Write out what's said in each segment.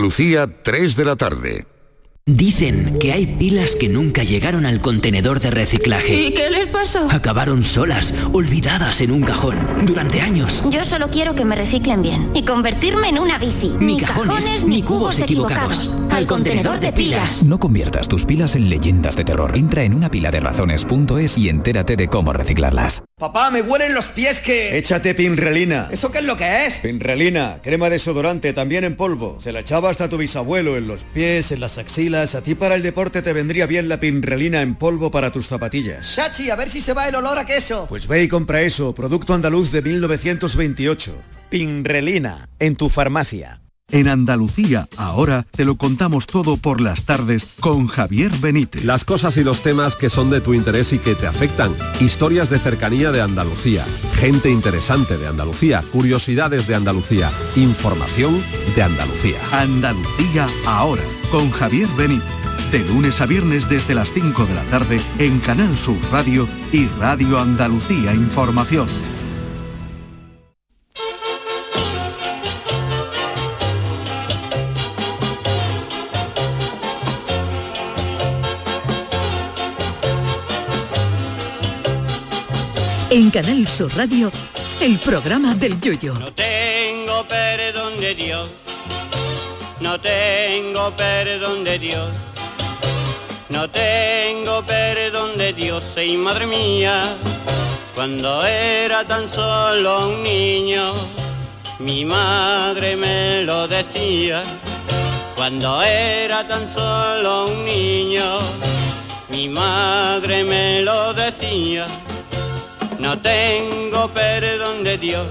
Lucía, 3 de la tarde. Dicen que hay pilas que nunca llegaron al contenedor de reciclaje. ¿Y qué les pasó? Acabaron solas, olvidadas en un cajón, durante años. Yo solo quiero que me reciclen bien y convertirme en una bici. Ni cajones, ni cubos equivocados. Al contenedor de pilas. No conviertas tus pilas en leyendas de terror. Entra en unapiladerazones.es y entérate de cómo reciclarlas. Papá, me huelen los pies que... Échate Pinrelina. ¿Eso qué es lo que es? Pinrelina, crema desodorante, también en polvo. Se la echaba hasta tu bisabuelo, en los pies, en las axilas. A ti para el deporte te vendría bien la Pinrelina en polvo para tus zapatillas. Chachi, a ver si se va el olor a queso. Pues ve y compra eso, producto andaluz de 1928. Pinrelina, en tu farmacia. En Andalucía, ahora te lo contamos todo por las tardes con Javier Benítez. Las cosas y los temas que son de tu interés y que te afectan. Historias de cercanía de Andalucía. Gente interesante de Andalucía. Curiosidades de Andalucía. Información de Andalucía. Andalucía, ahora, con Javier Benítez. De lunes a viernes desde las 5 de la tarde en Canal Sur Radio y Radio Andalucía Información. En Canal Sur Radio, el programa del Yoyo. No tengo perdón de Dios, no tengo perdón de Dios, no tengo perdón de Dios, y madre mía, cuando era tan solo un niño, mi madre me lo decía. Cuando era tan solo un niño, mi madre me lo decía. No tengo perdón de Dios,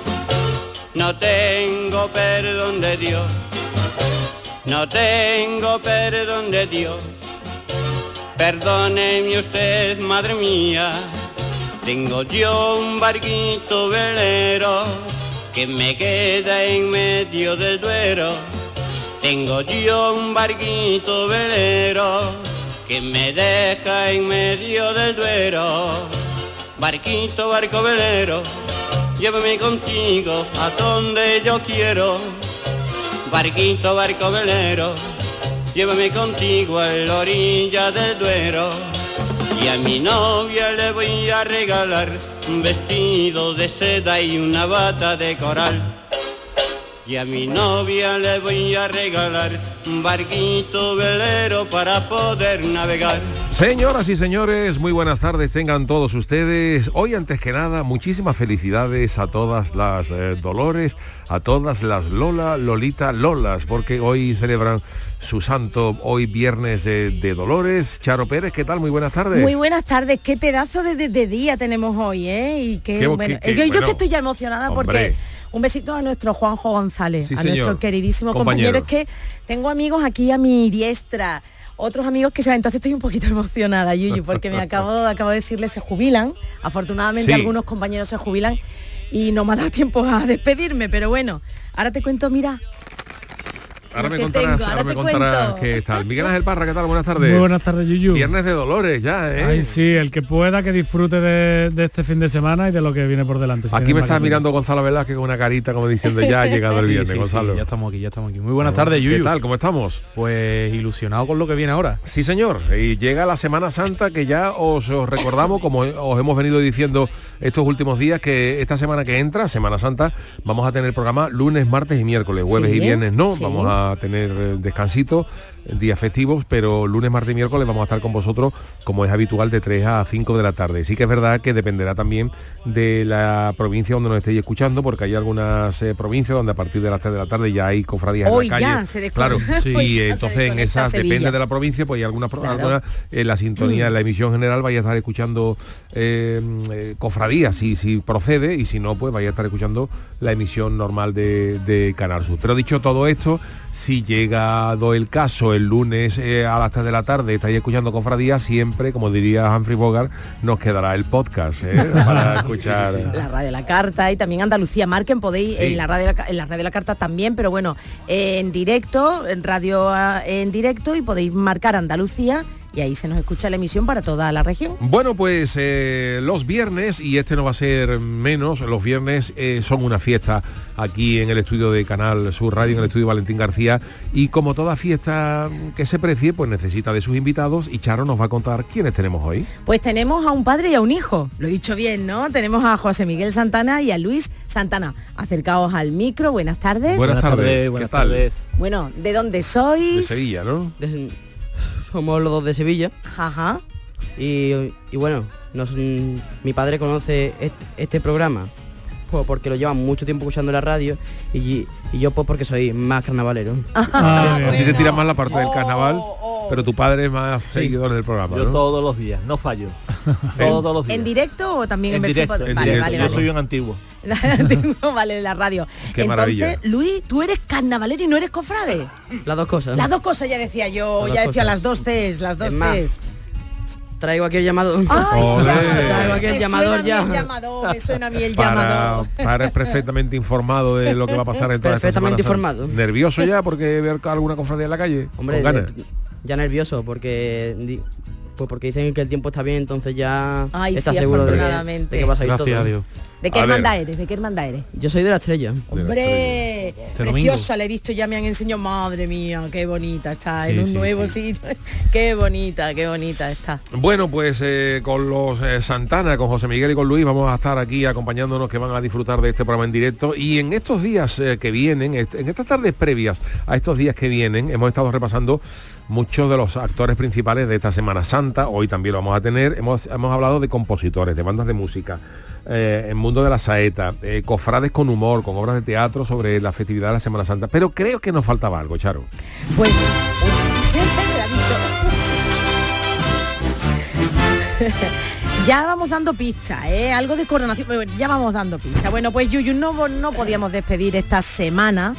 no tengo perdón de Dios, no tengo perdón de Dios. Perdóneme usted, madre mía, tengo yo un barquito velero que me queda en medio del Duero. Tengo yo un barquito velero que me deja en medio del Duero. Barquito, barco velero, llévame contigo a donde yo quiero. Barquito, barco velero, llévame contigo a la orilla del Duero. Y a mi novia le voy a regalar un vestido de seda y una bata de coral. Y a mi novia le voy a regalar un barquito velero para poder navegar. Señoras y señores, muy buenas tardes tengan todos ustedes. Hoy, antes que nada, muchísimas felicidades a todas las Dolores, a todas las Lola, Lolita, Lolas, porque hoy celebran su santo, hoy viernes de Dolores. Charo Pérez, ¿qué tal? Muy buenas tardes. Muy buenas tardes, qué pedazo de día tenemos hoy, ¿eh? Y qué, bueno. Yo que estoy ya emocionada, hombre, porque... Un besito a nuestro Juanjo González, sí, a nuestro queridísimo compañero. Es que tengo amigos aquí a mi diestra, otros amigos que se van, entonces estoy un poquito emocionada, Yuyu, porque me acabo de decirle, se jubilan, afortunadamente sí. Algunos compañeros se jubilan y no me ha dado tiempo a despedirme, pero bueno, ahora te cuento, mira. Ahora me contarás qué tal. Miguel Ángel Parra, ¿qué tal? Buenas tardes. Muy buenas tardes, Yuyu. Viernes de Dolores ya, ¿eh? Ay, sí, el que pueda que disfrute de este fin de semana y de lo que viene por delante. Aquí me estás mirando Gonzalo Velázquez con una carita como diciendo ya ha llegado el viernes, sí, Gonzalo. Sí, ya estamos aquí. Muy buenas tardes, Yuyu. ¿Qué tal? ¿Cómo estamos? Pues ilusionado con lo que viene ahora. Sí, señor. Y llega la Semana Santa, que ya os recordamos, como os hemos venido diciendo estos últimos días, que esta semana que entra, Semana Santa, vamos a tener programa lunes, martes y miércoles. Jueves y viernes no, sí. Vamos a tener descansito, días festivos, pero lunes, martes y miércoles vamos a estar con vosotros, como es habitual, de 3 a 5 de la tarde. Sí que es verdad que dependerá también de la provincia donde nos estéis escuchando, porque hay algunas provincias donde a partir de las 3 de la tarde ya hay cofradías en la calle. Claro, sí. Y entonces en esas, depende de la provincia, pues hay algunas en la sintonía, en la emisión general vaya a estar escuchando cofradías, si procede, y si no, pues vaya a estar escuchando la emisión normal de Canal Sur. Pero dicho todo esto, si llegado el caso, el lunes a las 3 de la tarde estáis escuchando cofradía, siempre, como diría Humphrey Bogart, nos quedará el podcast para escuchar. Sí. La Radio de la Carta y también Andalucía Marquen, podéis, sí. en la Radio de la Carta también, pero bueno, en directo, en radio en directo, y podéis marcar Andalucía y ahí se nos escucha la emisión para toda la región. Bueno, pues los viernes, y este no va a ser menos, los viernes son una fiesta aquí en el estudio de Canal Sur Radio, en el estudio Valentín García, y como toda fiesta que se precie, pues necesita de sus invitados, y Charo nos va a contar quiénes tenemos hoy. Pues tenemos a un padre y a un hijo, lo he dicho bien, ¿no? Tenemos a José Miguel Santana y a Luis Santana. Acercaos al micro, buenas tardes. Buenas tardes. Buenas tardes. Bueno, ¿de dónde sois? De Sevilla, ¿no? Somos los dos de Sevilla. Ajá. Y bueno, mi padre conoce este programa pues porque lo lleva mucho tiempo escuchando en la radio y yo pues porque soy más carnavalero. A ti te tira más la parte del carnaval, pero tu padre es más seguidor del programa, yo, ¿no? Todos los días, no fallo. todos los días. ¿En directo o también en versión? Directo, vale. Yo soy un antiguo. Vale, de la radio. Qué maravilla. Entonces, Luis, ¿tú eres carnavalero y no eres cofrade? Las dos cosas. Las dos cosas, ya decía yo, las dos Cs, las dos Cs. Traigo aquí el llamado. Traigo aquí el llamador ya. Me suena a mí el llamador. Para perfectamente informado de lo que va a pasar en toda esta semana. Perfectamente informado. ¿Nervioso ya porque ver alguna cofradía en la calle? Hombre, ya nervioso porque dicen que el tiempo está bien, entonces ya está seguro de que va a salir todo. Gracias a Dios. ¿De qué hermandad eres? ¿De qué hermandad eres? Yo soy de la Estrella. ¡Hombre! Preciosa, la he visto, ya me han enseñado. Madre mía, qué bonita está. En un nuevo sitio. Qué bonita está. Bueno, pues con los Santana, con José Miguel y con Luis, vamos a estar aquí acompañándonos, que van a disfrutar de este programa en directo. Y en estos días que vienen, en estas tardes previas a estos días que vienen, hemos estado repasando muchos de los actores principales de esta Semana Santa. Hoy también lo vamos a tener. Hemos hablado de compositores, de bandas de música, el mundo de la saeta, cofrades con humor, con obras de teatro sobre la festividad de la Semana Santa. Pero creo que nos faltaba algo, Charo. Pues ya vamos dando pistas, algo de coronación, ya vamos dando pistas. Bueno, pues Yuyu, no podíamos despedir esta semana,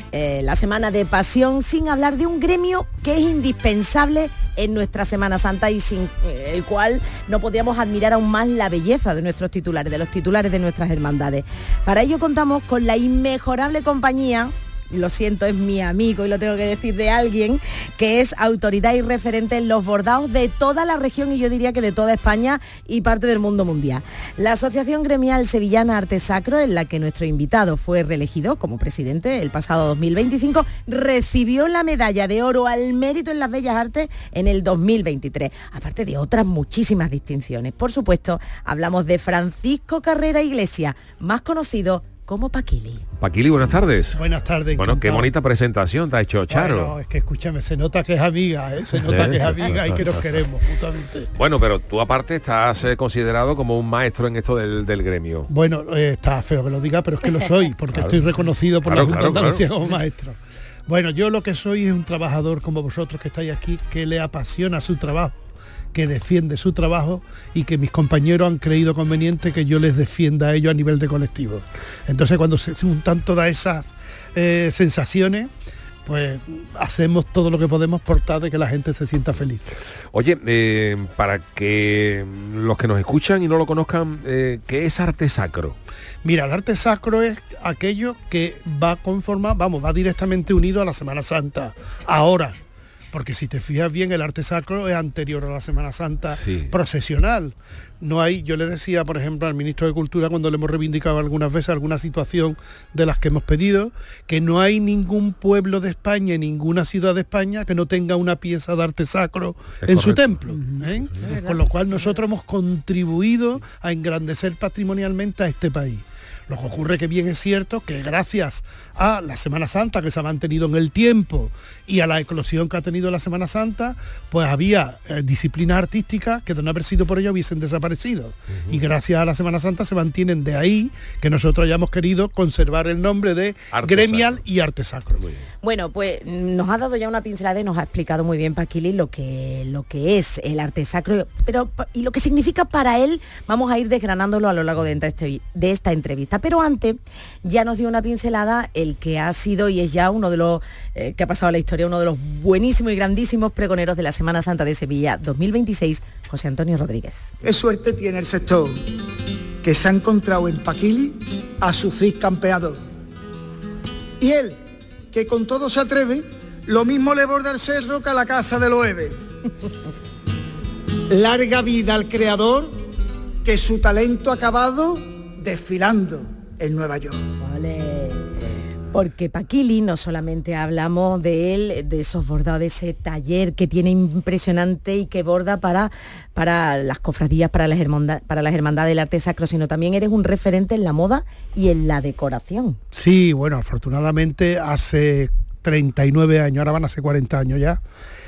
la Semana de Pasión, sin hablar de un gremio que es indispensable en nuestra Semana Santa y sin el cual no podríamos admirar aún más la belleza de nuestros titulares, de los titulares de nuestras hermandades. Para ello contamos con la inmejorable compañía, lo siento, es mi amigo y lo tengo que decir, de alguien que es autoridad y referente en los bordados de toda la región y yo diría que de toda España y parte del mundo mundial. La Asociación Gremial Sevillana Arte Sacro, en la que nuestro invitado fue reelegido como presidente el pasado 2025, recibió la medalla de oro al mérito en las bellas artes en el 2023, aparte de otras muchísimas distinciones. Por supuesto, hablamos de Francisco Carrera Iglesias, más conocido como Paquili. Paquili, buenas tardes. Buenas tardes. Bueno, qué bonita presentación te ha hecho Charo. Bueno, es que escúchame, se nota que es amiga, se nota que es amiga y que nos queremos mutuamente. Bueno, pero tú aparte estás considerado como un maestro en esto del gremio. Bueno, está feo que lo diga, pero es que lo soy, porque estoy reconocido por la Junta de Andalucía como maestro. Bueno, yo lo que soy es un trabajador como vosotros que estáis aquí, que le apasiona su trabajo, que defiende su trabajo y que mis compañeros han creído conveniente que yo les defienda a ellos a nivel de colectivo. Entonces cuando se juntan todas esas sensaciones, pues hacemos todo lo que podemos por tal de que la gente se sienta feliz. Oye, para que los que nos escuchan y no lo conozcan, ¿qué es arte sacro? Mira, el arte sacro es aquello que va directamente unido a la Semana Santa. Ahora, porque si te fijas bien, el arte sacro es anterior a la Semana Santa procesional. No hay, yo le decía, por ejemplo, al ministro de Cultura, cuando le hemos reivindicado algunas veces alguna situación de las que hemos pedido, que no hay ningún pueblo de España, ninguna ciudad de España que no tenga una pieza de arte sacro en su templo. Con lo cual nosotros hemos contribuido a engrandecer patrimonialmente a este país. Lo que ocurre que bien es cierto que gracias a la Semana Santa que se ha mantenido en el tiempo y a la eclosión que ha tenido la Semana Santa, pues había disciplinas artísticas que de no haber sido por ello hubiesen desaparecido. Y gracias a la Semana Santa se mantienen, de ahí que nosotros hayamos querido conservar el nombre de arte gremial sacro y arte sacro. Bueno, pues nos ha dado ya una pincelada y nos ha explicado muy bien Paquili lo que es el arte sacro, pero y lo que significa para él, vamos a ir desgranándolo a lo largo de esta entrevista. Pero antes ya nos dio una pincelada el que ha sido y es ya uno de los que ha pasado a la historia, uno de los buenísimos y grandísimos pregoneros de la Semana Santa de Sevilla 2026, José Antonio Rodríguez. Qué suerte tiene el sector, que se ha encontrado en Paquili a su Cid campeador. Y él, que con todo se atreve, lo mismo le borda el cerro que a la casa de Loewe. Larga vida al creador, que su talento ha acabado desfilando en Nueva York. Vale. Porque Paquili no solamente hablamos de él, de esos bordados, de ese taller que tiene impresionante y que borda para las cofradías, para las hermandades del arte sacro, sino también eres un referente en la moda y en la decoración. Sí, bueno, afortunadamente hace 39 años, ahora van a ser 40 años ya,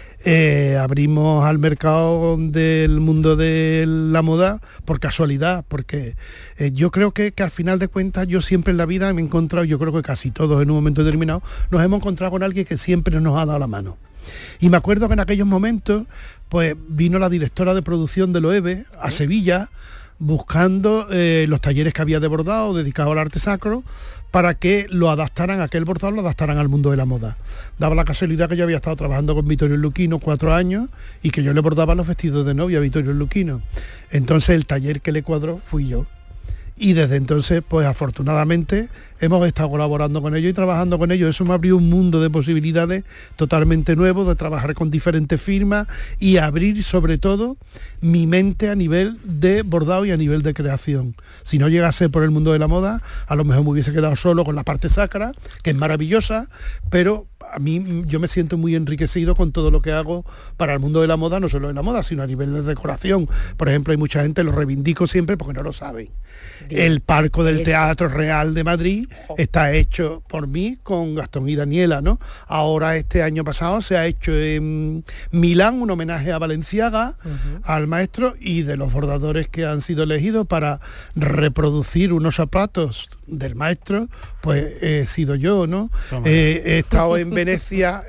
abrimos al mercado del mundo de la moda por casualidad, porque yo creo que al final de cuentas yo siempre en la vida me he encontrado, yo creo que casi todos en un momento determinado, nos hemos encontrado con alguien que siempre nos ha dado la mano. Y me acuerdo que en aquellos momentos pues vino la directora de producción de Loewe a Sevilla buscando los talleres que había de bordado dedicados al arte sacro, para que lo adaptaran, aquel bordado lo adaptaran al mundo de la moda. Daba la casualidad que yo había estado trabajando con Vittorio Luquino 4 años y que yo le bordaba los vestidos de novia a Vittorio Luquino. Entonces el taller que le cuadró fui yo. Y desde entonces, pues afortunadamente, hemos estado colaborando con ellos y trabajando con ellos. Eso me abrió un mundo de posibilidades totalmente nuevo, de trabajar con diferentes firmas y abrir sobre todo mi mente a nivel de bordado y a nivel de creación. Si no llegase por el mundo de la moda, a lo mejor me hubiese quedado solo con la parte sacra, que es maravillosa, pero a mí yo me siento muy enriquecido con todo lo que hago para el mundo de la moda, no solo de la moda, sino a nivel de decoración. Por ejemplo, hay mucha gente, lo reivindico siempre porque no lo saben. El palco del Teatro Real de Madrid está hecho por mí con Gastón y Daniela, ¿no? Ahora este año pasado se ha hecho en Milán un homenaje a Balenciaga, al maestro, y de los bordadores que han sido elegidos para reproducir unos zapatos del maestro, pues he sido yo, ¿no? He estado en Venecia,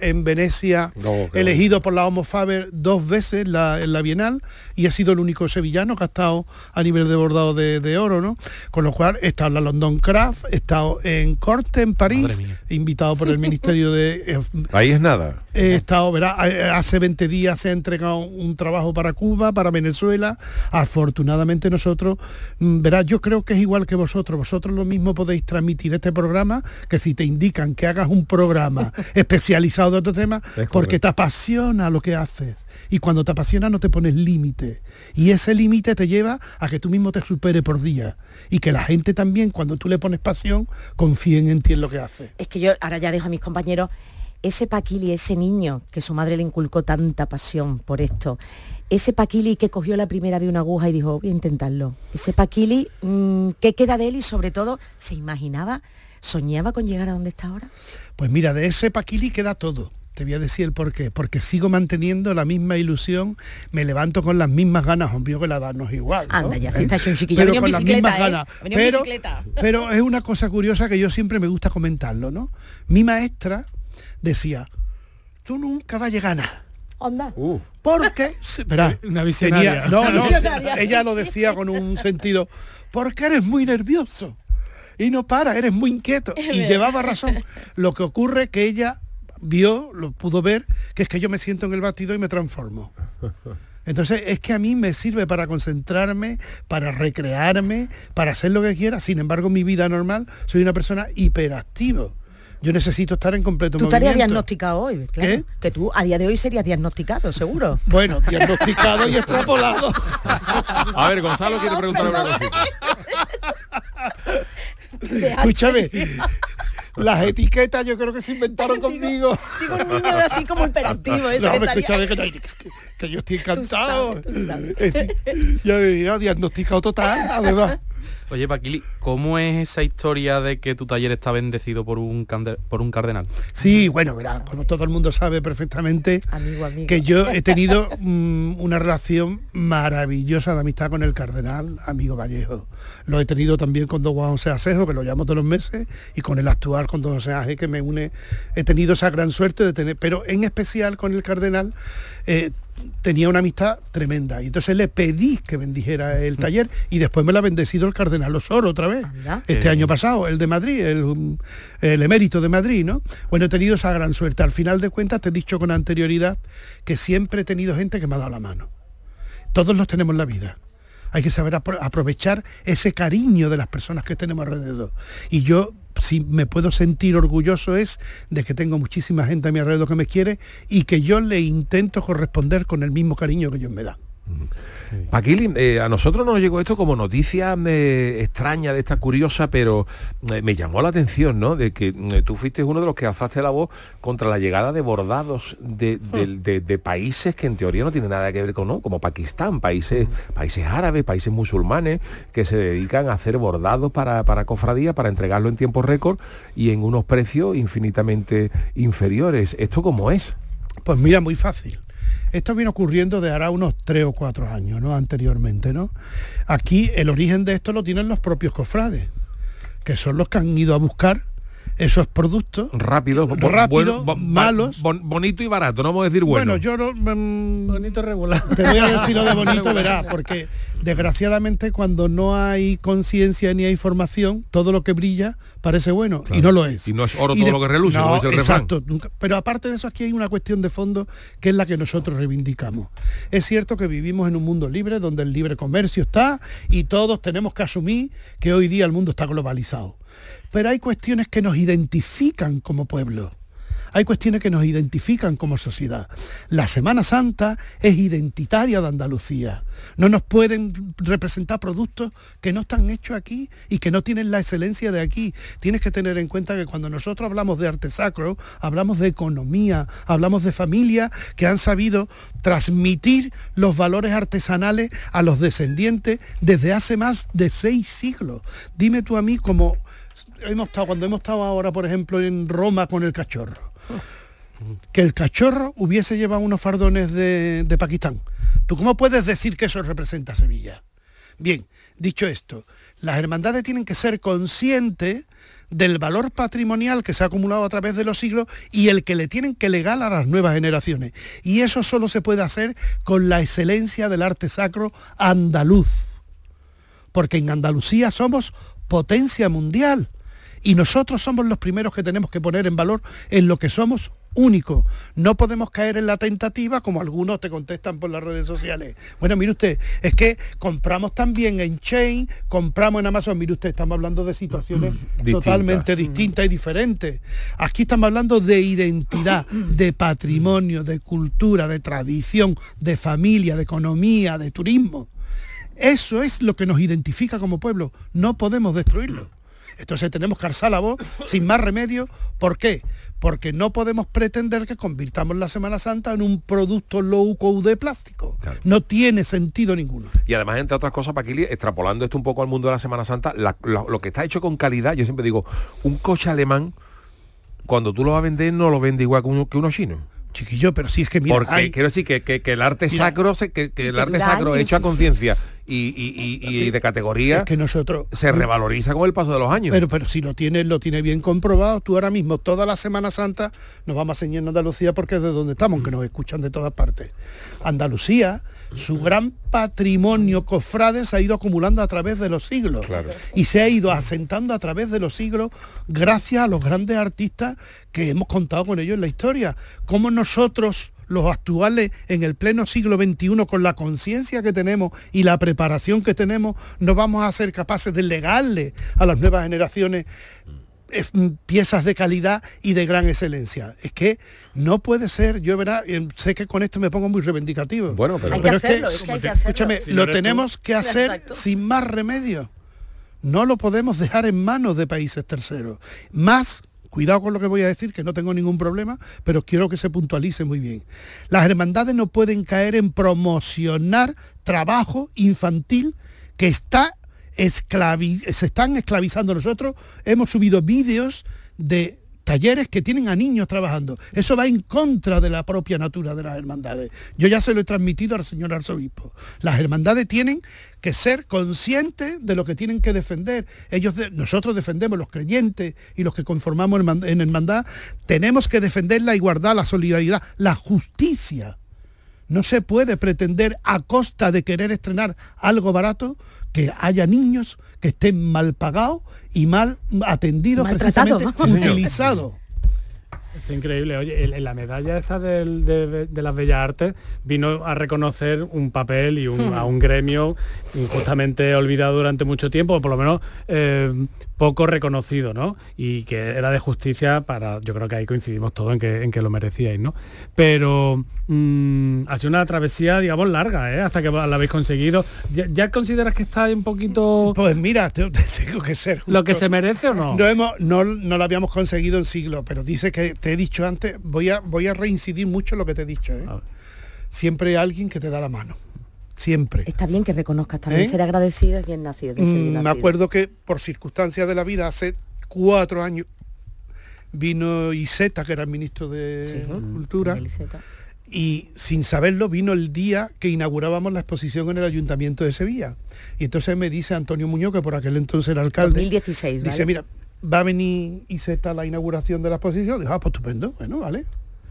elegido por la Homo Faber 2 veces en la Bienal, y he sido el único sevillano que ha estado a nivel de bordado de oro, ¿no? Con lo cual he estado en la London Craft, he estado en Corte en París, invitado por el Ministerio de... Ahí es nada. He estado, verá, hace 20 días se ha entregado un trabajo para Cuba, para Venezuela. Afortunadamente nosotros, verá, yo creo que es igual que vosotros lo mismo podéis transmitir este programa, que si te indican que hagas un programa especializado de otro tema, porque te apasiona lo que haces. Y cuando te apasiona no te pones límite. Y ese límite te lleva a que tú mismo te supere por día. Y que la gente también, cuando tú le pones pasión, confíen en ti en lo que haces. Es que yo ahora ya dejo a mis compañeros, ese Paquili, ese niño que su madre le inculcó tanta pasión por esto, ese Paquili que cogió la primera vez una aguja y dijo, voy a intentarlo. Ese Paquili, ¿qué queda de él? Y sobre todo, ¿se imaginaba, soñaba con llegar a donde está ahora? Pues mira, de ese Paquili queda todo. Te voy a decir el por qué. Porque sigo manteniendo la misma ilusión, me levanto con las mismas ganas, obvio que la edad no es igual, ¿no? Anda, ya sí está hecho un chiquillo, pero venía con en bicicleta, las mismas ganas. Pero es una cosa curiosa que yo siempre me gusta comentarlo, ¿no? Mi maestra decía, tú nunca vas a llegar a nada. Onda. Porque, verá, una visionaria. Ella lo decía con un sentido, porque eres muy nervioso y no para, eres muy inquieto. Y llevaba razón. Lo que ocurre es que ella lo pudo ver, que es que yo me siento en el batido y me transformo. Entonces es que a mí me sirve para concentrarme, para recrearme, para hacer lo que quiera. Sin embargo, en mi vida normal soy una persona hiperactiva. Yo necesito estar en completo movimiento. Tú estarías diagnosticado hoy, claro. ¿Qué? Que tú a día de hoy serías diagnosticado, seguro. Bueno, diagnosticado y extrapolado. A ver, Gonzalo quiere preguntar una cosita. Escúchame. Las etiquetas yo creo que se inventaron conmigo. Digo un niño así como hiperactivo. Eso no, escúchame, que yo estoy encantado. Tú sabes. Ya me dirá, diagnosticado total, además. Oye, Paquili, ¿cómo es esa historia de que tu taller está bendecido por un cardenal? Sí, bueno, verá, como todo el mundo sabe perfectamente, amigo. Que yo he tenido una relación maravillosa de amistad con el cardenal, amigo Vallejo. Lo he tenido también con don Juan José Asejo, que lo llamo todos los meses, y con el actual con don José Aje, que me une. He tenido esa gran suerte de tener, pero en especial con el cardenal, tenía una amistad tremenda, y entonces le pedí que bendijera el taller, y después me lo ha bendecido el cardenal Osoro otra vez. Este año pasado, el de Madrid, el emérito de Madrid, ¿no? Bueno, he tenido esa gran suerte. Al final de cuentas te he dicho con anterioridad que siempre he tenido gente que me ha dado la mano. Todos los tenemos en la vida. Hay que saber aprovechar ese cariño de las personas que tenemos alrededor. Y yo, si me puedo sentir orgulloso, es de que tengo muchísima gente a mi alrededor que me quiere y que yo le intento corresponder con el mismo cariño que ellos me dan. Paquili, a nosotros nos llegó esto como noticia extraña, de esta curiosa, pero me llamó la atención, ¿no? De que tú fuiste uno de los que alzaste la voz contra la llegada de bordados de países que en teoría no tienen nada que ver con, ¿no? Como Pakistán, países árabes, países musulmanes, que se dedican a hacer bordados para cofradías, para entregarlo en tiempo récord y en unos precios infinitamente inferiores. ¿Esto cómo es? Pues mira, muy fácil. Esto viene ocurriendo de hará unos 3 o 4 años, ¿no? Anteriormente, ¿no? Aquí el origen de esto lo tienen los propios cofrades, que son los que han ido a buscar esos productos rápidos, malos, bonito y barato, no vamos a decir bueno. Bueno, yo no bonito regular. Te voy a decir lo de bonito, verás, porque desgraciadamente cuando no hay conciencia ni hay información, todo lo que brilla parece bueno, claro, y no lo es. Y no es oro todo lo que reluce, como dice el exacto, nunca. Pero aparte de eso, aquí hay una cuestión de fondo que es la que nosotros reivindicamos. Es cierto que vivimos en un mundo libre, donde el libre comercio está, y todos tenemos que asumir que hoy día el mundo está globalizado. Pero hay cuestiones que nos identifican como pueblo. Hay cuestiones que nos identifican como sociedad. La Semana Santa es identitaria de Andalucía. No nos pueden representar productos que no están hechos aquí y que no tienen la excelencia de aquí. Tienes que tener en cuenta que cuando nosotros hablamos de arte sacro, hablamos de economía, hablamos de familias que han sabido transmitir los valores artesanales a los descendientes desde hace más de 6 siglos. Dime tú a mí cómo... cuando hemos estado ahora, por ejemplo, en Roma con el cachorro, que el cachorro hubiese llevado unos fardones de Pakistán. ¿Tú cómo puedes decir que eso representa a Sevilla? Bien, dicho esto, las hermandades tienen que ser conscientes del valor patrimonial que se ha acumulado a través de los siglos y el que le tienen que legar a las nuevas generaciones. Y eso solo se puede hacer con la excelencia del arte sacro andaluz. Porque en Andalucía somos potencia mundial. Y nosotros somos los primeros que tenemos que poner en valor en lo que somos únicos. No podemos caer en la tentativa, como algunos te contestan por las redes sociales. Bueno, mire usted, es que compramos también en Chain, compramos en Amazon. Mire usted, estamos hablando de situaciones totalmente distintas y diferentes. Aquí estamos hablando de identidad, de patrimonio, de cultura, de tradición, de familia, de economía, de turismo. Eso es lo que nos identifica como pueblo. No podemos destruirlo. Entonces tenemos que alzar la voz sin más remedio. ¿Por qué? Porque no podemos pretender que convirtamos la Semana Santa en un producto low-code de plástico. Claro. No tiene sentido ninguno. Y además, entre otras cosas, Paquili, extrapolando esto un poco al mundo de la Semana Santa, lo que está hecho con calidad, yo siempre digo, un coche alemán, cuando tú lo vas a vender, no lo vende igual que uno chino. Chiquillo, pero si es que mira, porque quiero decir que el arte sacro, que el arte sacro hecho a conciencia y de categoría, es que nosotros se revaloriza con el paso de los años. Pero si lo tiene bien comprobado. Tú ahora mismo, toda la Semana Santa, nos vamos a enseñar en Andalucía porque es de donde estamos, que nos escuchan de todas partes. Andalucía, su gran patrimonio cofrade se ha ido acumulando a través de los siglos. Claro. Y se ha ido asentando a través de los siglos gracias a los grandes artistas que hemos contado con ellos en la historia. Como nosotros, los actuales, en el pleno siglo XXI, con la conciencia que tenemos y la preparación que tenemos, no vamos a ser capaces de legarle a las nuevas generaciones piezas de calidad y de gran excelencia. Es que no puede ser. Yo sé que con esto me pongo muy reivindicativo. Bueno, pero hay que hacerlo, es que hay que hacerlo. Escúchame, si lo tenemos que hacer sin más remedio. No lo podemos dejar en manos de países terceros. Más, cuidado con lo que voy a decir, que no tengo ningún problema, pero quiero que se puntualice muy bien. Las hermandades no pueden caer en promocionar trabajo infantil que se están esclavizando. Nosotros hemos subido vídeos de talleres que tienen a niños trabajando. Eso va en contra de la propia natura de las hermandades. Yo ya se lo he transmitido al señor arzobispo. Las hermandades tienen que ser conscientes de lo que tienen que defender. Nosotros defendemos, los creyentes y los que conformamos en hermandad, tenemos que defender la igualdad, la solidaridad, la justicia. No se puede pretender, a costa de querer estrenar algo barato, que haya niños que estén mal pagados y mal atendidos, precisamente utilizados. Es increíble. Oye, en la medalla esta de las Bellas Artes vino a reconocer un papel y a un gremio injustamente olvidado durante mucho tiempo, o por lo menos poco reconocido, ¿no? Y que era de justicia para, yo creo que ahí coincidimos todos en que lo merecíais, ¿no? Pero ha sido una travesía, digamos, larga, hasta que la habéis conseguido. ¿Ya consideras que está un poquito...? Pues mira, tengo que ser justo. ¿Lo que se merece o no? No lo habíamos conseguido en siglos, pero dice que te he dicho antes, voy a reincidir mucho en lo que te he dicho. Siempre hay alguien que te da la mano. Siempre. Está bien que reconozcas también ser agradecido y bien nacido. Me acuerdo que por circunstancias de la vida, hace 4 años, vino Iceta, que era el ministro de Cultura, y sin saberlo vino el día que inaugurábamos la exposición en el Ayuntamiento de Sevilla. Y entonces me dice Antonio Muñoz, que por aquel entonces era alcalde, 2016, ¿vale? Dice, mira, va a venir Iceta a la inauguración de la exposición. Digo, pues estupendo, bueno, vale.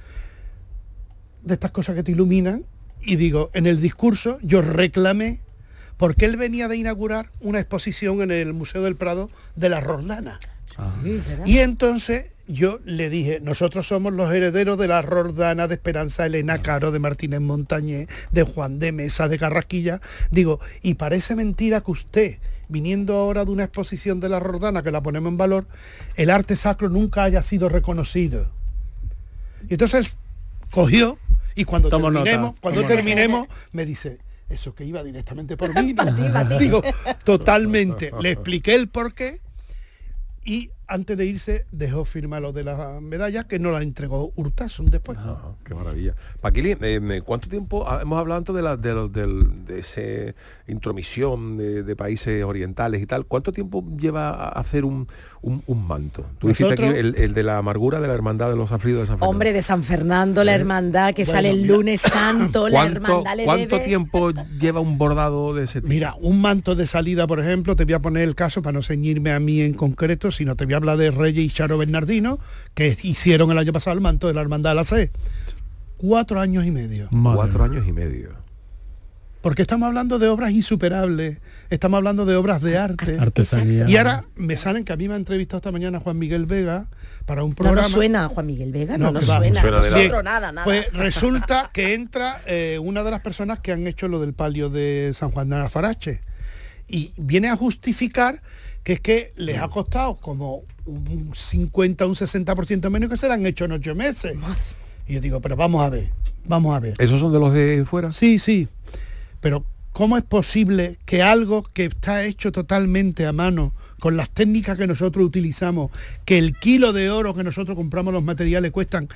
De estas cosas que te iluminan. Y digo, en el discurso yo reclamé porque él venía de inaugurar una exposición en el Museo del Prado de la Roldana. Y entonces yo le dije, nosotros somos los herederos de la Roldana, de Esperanza Elena Caro, de Martínez Montañés, de Juan de Mesa, de Carrasquilla. Digo, y parece mentira que usted, viniendo ahora de una exposición de la Roldana, que la ponemos en valor, el arte sacro nunca haya sido reconocido. Y entonces cogió, y cuando terminemos, me dice, eso que iba directamente por mí, ¿no? Digo, totalmente. Le expliqué el porqué y antes de irse dejó firmar lo de las medallas, que no la entregó Urtasun después. Qué maravilla. Paquili, ¿cuánto tiempo hemos hablado antes de esa intromisión de países orientales y tal? ¿Cuánto tiempo lleva a hacer un manto? Tú dijiste aquí el de la amargura de la hermandad de los aflidos de San Fernando. Hombre, de San Fernando, la hermandad que sale el lunes santo, la hermandad le ¿Cuánto debe... tiempo lleva un bordado de ese tipo? Mira, un manto de salida, por ejemplo, te voy a poner el caso para no ceñirme a mí en concreto, sino te voy a hablar de Reyes y Charo Bernardino, que hicieron el año pasado el manto de la hermandad de la C. 4 años y medio. 4 años y medio. Porque estamos hablando de obras insuperables, estamos hablando de obras de arte. Artesanía. Y ahora me salen que a mí me ha entrevistado esta mañana Juan Miguel Vega para un programa. No suena Juan Miguel Vega, no suena. Nosotros nada. Pues resulta que entra una de las personas que han hecho lo del palio de San Juan de Alfarache y viene a justificar que es que les ha costado como un 50, un 60% menos, que se la han hecho en 8 meses. Y yo digo, pero vamos a ver. ¿Esos son de los de fuera? Sí. Pero ¿cómo es posible que algo que está hecho totalmente a mano, con las técnicas que nosotros utilizamos, que el kilo de oro que nosotros compramos los materiales cuestan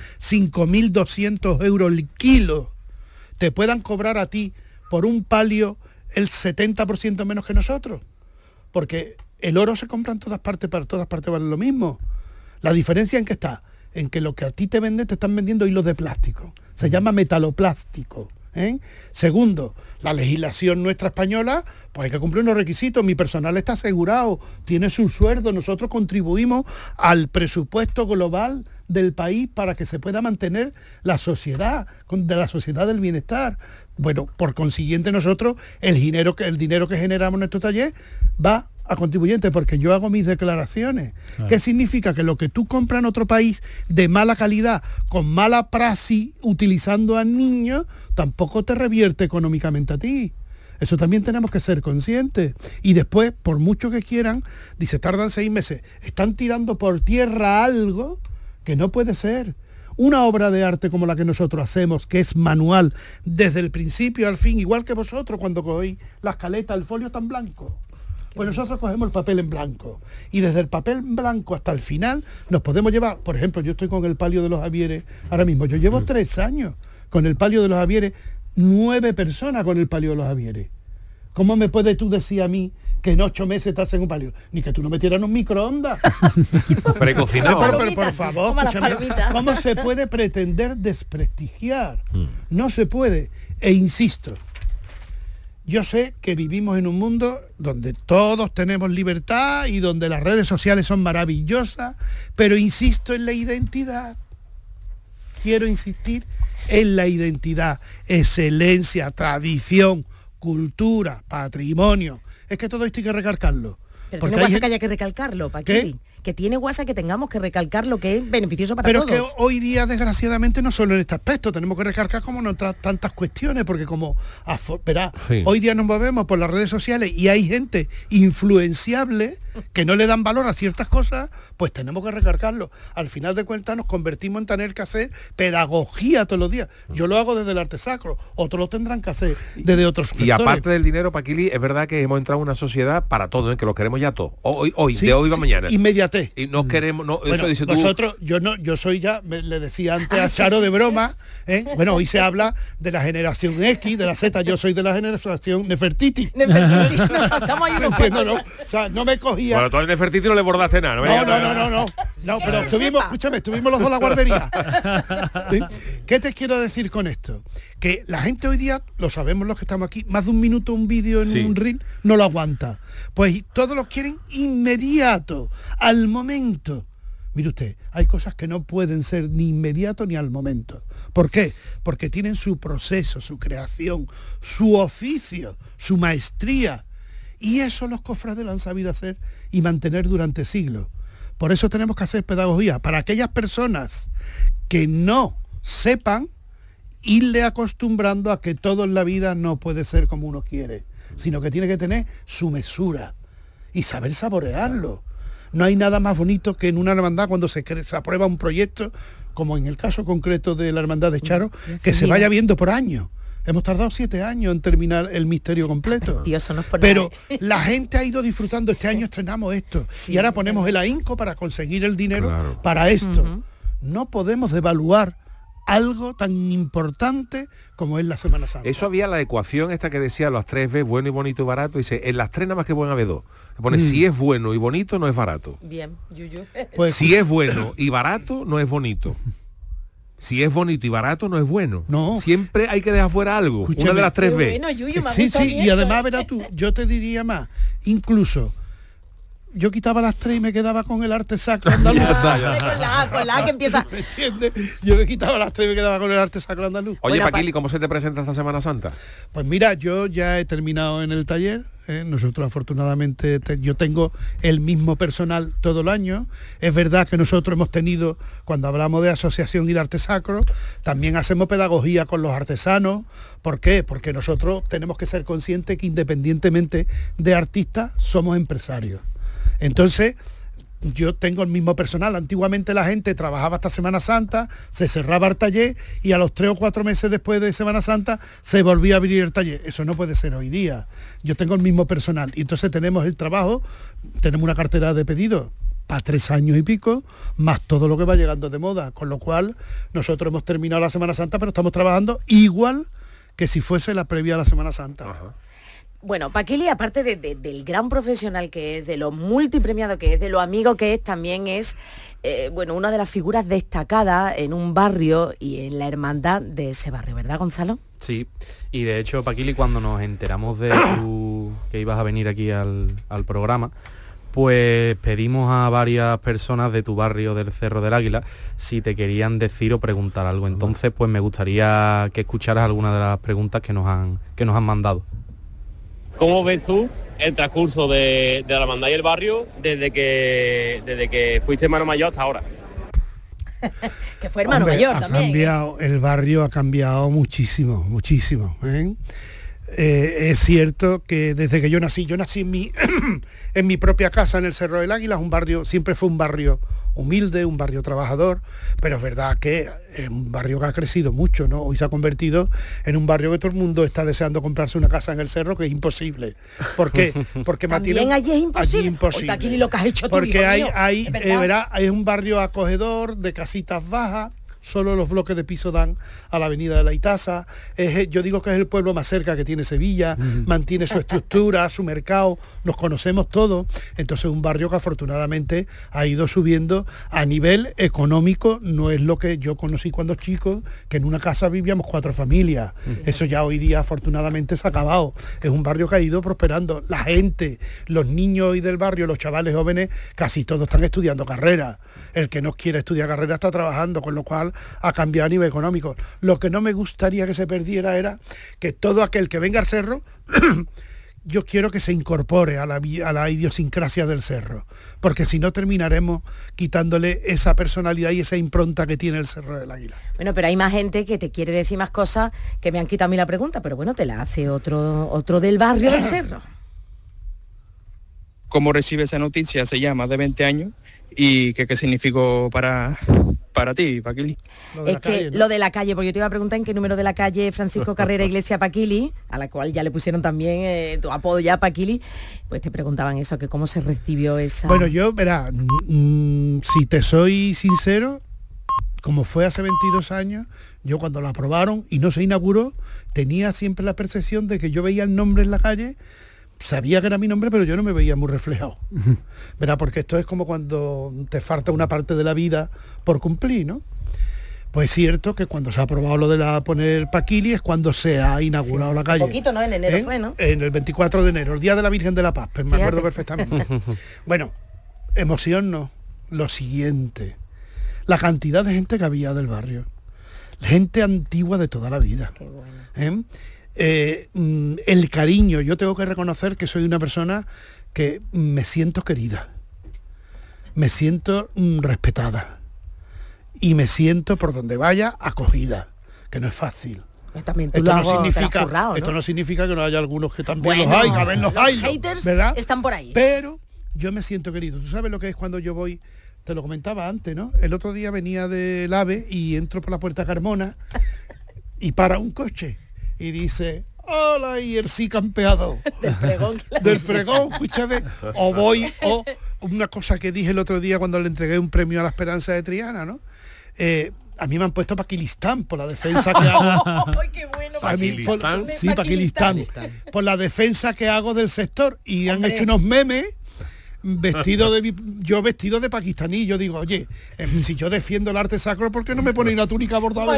5.200 euros el kilo, te puedan cobrar a ti por un palio el 70% menos que nosotros? Porque el oro se compra en todas partes, para todas partes vale lo mismo. La diferencia en que está, en que lo que a ti te venden, te están vendiendo hilos de plástico. Se llama metaloplástico. Segundo, la legislación nuestra española, pues hay que cumplir unos requisitos. Mi personal está asegurado, tiene su sueldo, nosotros contribuimos al presupuesto global del país para que se pueda mantener la sociedad, de la sociedad del bienestar. Bueno, por consiguiente nosotros el dinero que generamos en nuestro taller va a contribuyentes, porque yo hago mis declaraciones. ¿Qué significa? Que lo que tú compras en otro país de mala calidad, con mala praxis, utilizando a niños, tampoco te revierte económicamente a ti. Eso también tenemos que ser conscientes. Y después, por mucho que quieran, dice, tardan 6 meses. Están tirando por tierra algo que no puede ser. Una obra de arte como la que nosotros hacemos, que es manual, desde el principio al fin, igual que vosotros cuando cogéis la escaleta, el folio está en blanco. Pues nosotros cogemos el papel en blanco y desde el papel en blanco hasta el final nos podemos llevar, por ejemplo, yo estoy con el palio de los Javieres ahora mismo, yo llevo 3 años con el palio de los Javieres, 9 personas con el palio de los Javieres. ¿Cómo me puedes tú decir a mí que en 8 meses te hacen un palio? Ni que tú no metieras en un microondas. Precocinado. Pero por favor, ¿cómo se puede pretender desprestigiar? No se puede. E insisto, yo sé que vivimos en un mundo donde todos tenemos libertad y donde las redes sociales son maravillosas, pero insisto en la identidad. Quiero insistir en la identidad, excelencia, tradición, cultura, patrimonio. Es que todo esto hay que recalcarlo. Pero no pasa que haya que recalcarlo, Paquín. que tiene WhatsApp, que tengamos que recalcar lo que es beneficioso para todos. Pero que hoy día, desgraciadamente, no solo en este aspecto, tenemos que recalcar como en otras tantas cuestiones, porque como, verá, hoy día nos movemos por las redes sociales y hay gente influenciable que no le dan valor a ciertas cosas, pues tenemos que recalcarlo. Al final de cuentas nos convertimos en tener que hacer pedagogía todos los días. Yo lo hago desde el arte sacro, otros lo tendrán que hacer desde otros sectores. Y aparte del dinero, Paquili, es verdad que hemos entrado en una sociedad para todo, que lo queremos ya todo. Hoy sí, de hoy va mañana. Inmediatez. Y no queremos, no, bueno, eso dice tú. Nosotros, yo soy ya, le decía antes a Charo de broma, bueno, hoy se habla de la generación X, de la Z, yo soy de la generación Nefertiti. No, estamos ahí unos cuantos. ¿No? O sea, no me cogía. Bueno, tú al Nefertiti no le bordaste nada, No, pero estuvimos los dos en la guardería. ¿Sí? ¿Qué te quiero decir con esto? Que la gente hoy día, lo sabemos los que estamos aquí, más de un minuto un vídeo en un reel no lo aguanta. Pues todos los quieren inmediato, al momento. Mire usted, hay cosas que no pueden ser ni inmediato ni al momento. ¿Por qué? Porque tienen su proceso, su creación, su oficio, su maestría. Y eso los cofrades lo han sabido hacer y mantener durante siglos. Por eso tenemos que hacer pedagogía. Para aquellas personas que no sepan, irle acostumbrando a que todo en la vida no puede ser como uno quiere, sino que tiene que tener su mesura y saber saborearlo. No hay nada más bonito que en una hermandad cuando se aprueba un proyecto, como en el caso concreto de la hermandad de Charo, que se vaya viendo por años. Hemos tardado 7 años en terminar el misterio completo. Dios, eso no es por pero la gente ha ido disfrutando. Este año estrenamos esto. Sí, y ahora ponemos el ahínco para conseguir el dinero para esto. No podemos devaluar algo tan importante como es la Semana Santa. Eso había la ecuación esta que decía las 3 veces, bueno y bonito y barato. Dice, en las 3 nada más que pueden haber 2. Pone, si es bueno y bonito, no es barato. Bien, Yuyu. Pues, si es bueno y barato, no es bonito. Si es bonito y barato, no es bueno. No. Siempre hay que dejar fuera algo. Escúchame. Una de las 3 veces. Bueno, Yuyu, sí, y además, verás tú, yo te diría más, incluso yo quitaba las 3 y me quedaba con el arte sacro andaluz. Con la que empieza. ¿Me entiendes? Yo me quitaba las 3 y me quedaba con el arte sacro andaluz. Oye, bueno, Paquili, ¿cómo se te presenta esta Semana Santa? Pues mira, yo ya he terminado en el taller. Nosotros afortunadamente yo tengo el mismo personal todo el año. Es verdad que nosotros hemos tenido, cuando hablamos de asociación y de arte sacro, también hacemos pedagogía con los artesanos. ¿Por qué? Porque nosotros tenemos que ser conscientes que independientemente de artistas somos empresarios. Entonces yo tengo el mismo personal. Antiguamente la gente trabajaba hasta Semana Santa, se cerraba el taller y a los 3 o 4 meses después de Semana Santa se volvía a abrir el taller. Eso no puede ser hoy día. Yo tengo el mismo personal y entonces tenemos el trabajo, tenemos una cartera de pedidos para 3 años y pico, más todo lo que va llegando de moda, con lo cual nosotros hemos terminado la Semana Santa, pero estamos trabajando igual que si fuese la previa a la Semana Santa. Ajá. Bueno, Paquili, aparte del gran profesional que es, de lo multipremiado que es, de lo amigo que es, también es una de las figuras destacadas en un barrio y en la hermandad de ese barrio, ¿verdad, Gonzalo? Sí, y de hecho, Paquili, cuando nos enteramos de que ibas a venir aquí al programa, pues pedimos a varias personas de tu barrio del Cerro del Águila si te querían decir o preguntar algo. Entonces, pues me gustaría que escucharas algunas de las preguntas que nos han mandado. ¿Cómo ves tú el transcurso de la hermandad y el barrio desde que fuiste hermano mayor hasta ahora? Que fue hermano mayor también. Cambiado, el barrio ha cambiado muchísimo, muchísimo. Es cierto que desde que yo nací en mi propia casa en el Cerro del Águila, siempre fue un barrio humilde, un barrio trabajador, pero es verdad que es un barrio que ha crecido mucho, ¿no? Hoy se ha convertido en un barrio que todo el mundo está deseando comprarse una casa en el Cerro, que es imposible. ¿Por qué? Porque también allí es imposible. Allí imposible. Aquí lo que has hecho tú, porque mío, es un barrio acogedor de casitas bajas. Solo los bloques de piso dan a la avenida de la Itaza. Yo digo que es el pueblo más cerca que tiene Sevilla, mantiene su estructura, su mercado, nos conocemos todos. Entonces un barrio que afortunadamente ha ido subiendo a nivel económico. No es lo que yo conocí cuando chico, que en una casa vivíamos 4 familias. Eso ya hoy día afortunadamente se ha acabado. Es un barrio que ha ido prosperando. La gente, los niños hoy del barrio, los chavales jóvenes, casi todos están estudiando carrera. El que no quiere estudiar carrera está trabajando, con lo cual ha cambiado a nivel económico. Lo que no me gustaría que se perdiera era que todo aquel que venga al cerro yo quiero que se incorpore a la idiosincrasia del cerro, porque si no terminaremos quitándole esa personalidad y esa impronta que tiene el Cerro del Águila. Bueno, pero hay más gente que te quiere decir más cosas, que me han quitado a mí la pregunta, pero bueno, te la hace otro del barrio del cerro. ¿Cómo recibe esa noticia hace ya más de 20 años? ¿Y qué significó para ti, Paquili? Lo de la calle, porque yo te iba a preguntar en qué número de la calle Francisco Carrera Iglesia Paquili, a la cual ya le pusieron también tu apodo ya, Paquili, pues te preguntaban eso, que cómo se recibió esa... Bueno, yo, verá, si te soy sincero, como fue hace 22 años, yo cuando lo aprobaron y no se inauguró, tenía siempre la percepción de que yo veía el nombre en la calle, sabía que era mi nombre, pero yo no me veía muy reflejado. Verá, porque esto es como cuando te falta una parte de la vida por cumplir, ¿no? Pues es cierto que cuando se ha aprobado lo de poner Paquili es cuando se ha inaugurado la calle. Un poquito, ¿no? En enero fue, ¿no? En el 24 de enero, el Día de la Virgen de la Paz, pues me acuerdo perfectamente. Bueno, emoción no. Lo siguiente, la cantidad de gente que había del barrio. Gente antigua de toda la vida. Qué bueno. El cariño, yo tengo que reconocer que soy una persona que me siento querida, me siento respetada y me siento por donde vaya acogida, que no es fácil. Esto no significa que no haya algunos que también los hay, que a ver los hay, haters, ¿verdad? Están por ahí. Pero yo me siento querido. Tú sabes lo que es cuando yo voy, te lo comentaba antes, ¿no? El otro día venía del AVE y entro por la Puerta Carmona y para un coche y dice, hola, y el sí campeado. Del pregón. Del pregón, escúchame. O una cosa que dije el otro día cuando le entregué un premio a la Esperanza de Triana, ¿no? A mí me han puesto Paquilistán por la defensa que hago. ¡Ay, qué bueno! Paquilistán. Por la defensa que hago del sector. Y han hecho unos memes vestido de pakistaní. Yo digo, oye, si yo defiendo el arte sacro, ¿por qué no me ponen una túnica bordada?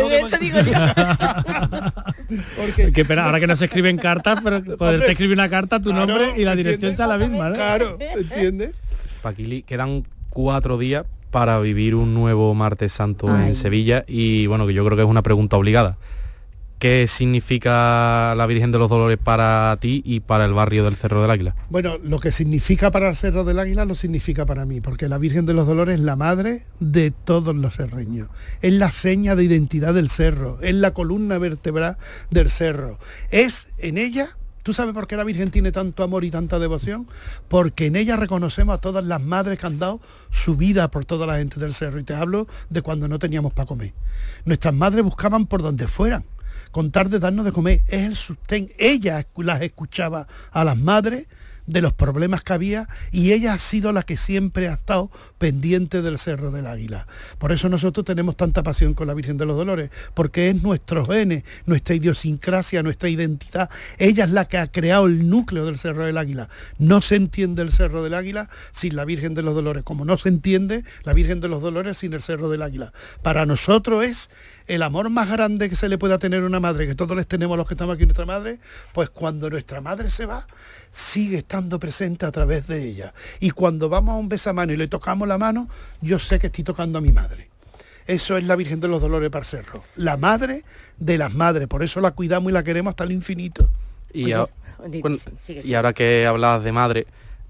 Ahora que no se escriben cartas, pero poderte escribir una carta, tu nombre y la dirección es la misma, ¿no? Claro, ¿entiendes? Paquili, quedan 4 días para vivir un nuevo Martes Santo en Sevilla y bueno, que yo creo que es una pregunta obligada. ¿Qué significa la Virgen de los Dolores para ti y para el barrio del Cerro del Águila? Bueno, lo que significa para el Cerro del Águila lo significa para mí, porque la Virgen de los Dolores es la madre de todos los serreños. Es la seña de identidad del cerro, es la columna vertebral del cerro. Es en ella... ¿Tú sabes por qué la Virgen tiene tanto amor y tanta devoción? Porque en ella reconocemos a todas las madres que han dado su vida por toda la gente del cerro. Y te hablo de cuando no teníamos para comer. Nuestras madres buscaban por donde fueran, con tal de darnos de comer. Es el sustén. Ella las escuchaba a las madres de los problemas que había y ella ha sido la que siempre ha estado pendiente del Cerro del Águila. Por eso nosotros tenemos tanta pasión con la Virgen de los Dolores, porque es nuestros genes, nuestra idiosincrasia, nuestra identidad. Ella es la que ha creado el núcleo del Cerro del Águila. No se entiende el Cerro del Águila sin la Virgen de los Dolores, como no se entiende la Virgen de los Dolores sin el Cerro del Águila. Para nosotros es el amor más grande que se le pueda tener a una madre, que todos les tenemos los que estamos aquí nuestra madre, pues cuando nuestra madre se va, sigue estando presente a través de ella. Y cuando vamos a un besamano y le tocamos la mano, yo sé que estoy tocando a mi madre. Eso es la Virgen de los Dolores para el Cerro. La madre de las madres, por eso la cuidamos y la queremos hasta el infinito. Y ahora que hablas de madre,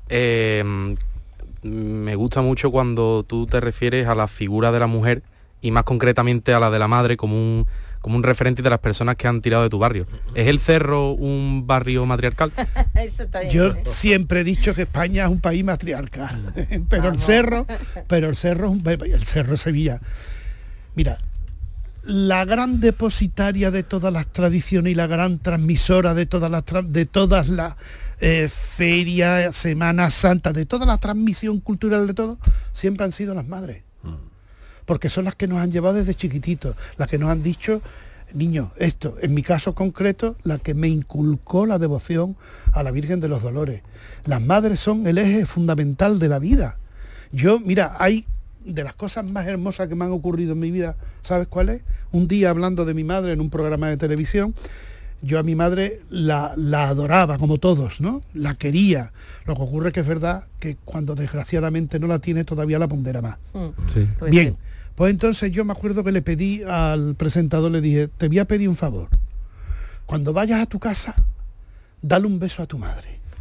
me gusta mucho cuando tú te refieres a la figura de la mujer y más concretamente a la de la madre como un referente de las personas que han tirado de tu barrio. ¿Es el Cerro un barrio matriarcal? Eso está bien. Yo siempre he dicho que España es un país matriarcal, pero el Cerro el Cerro de Sevilla. Mira, la gran depositaria de todas las tradiciones y la gran transmisora de todas las ferias, Semana Santa, de toda la transmisión cultural de todo, siempre han sido las madres. Porque son las que nos han llevado desde chiquititos, las que nos han dicho, niño, esto, en mi caso concreto, la que me inculcó la devoción a la Virgen de los Dolores. Las madres son el eje fundamental de la vida. Yo, mira, hay de las cosas más hermosas que me han ocurrido en mi vida, ¿sabes cuál es? Un día hablando de mi madre en un programa de televisión, yo a mi madre la adoraba como todos, ¿no? La quería. Lo que ocurre que es verdad que cuando desgraciadamente no la tiene todavía la pondera más. Sí. Pues bien, sí. Pues entonces yo me acuerdo que le pedí al presentador, le dije, te voy a pedir un favor. Cuando vayas a tu casa, dale un beso a tu madre.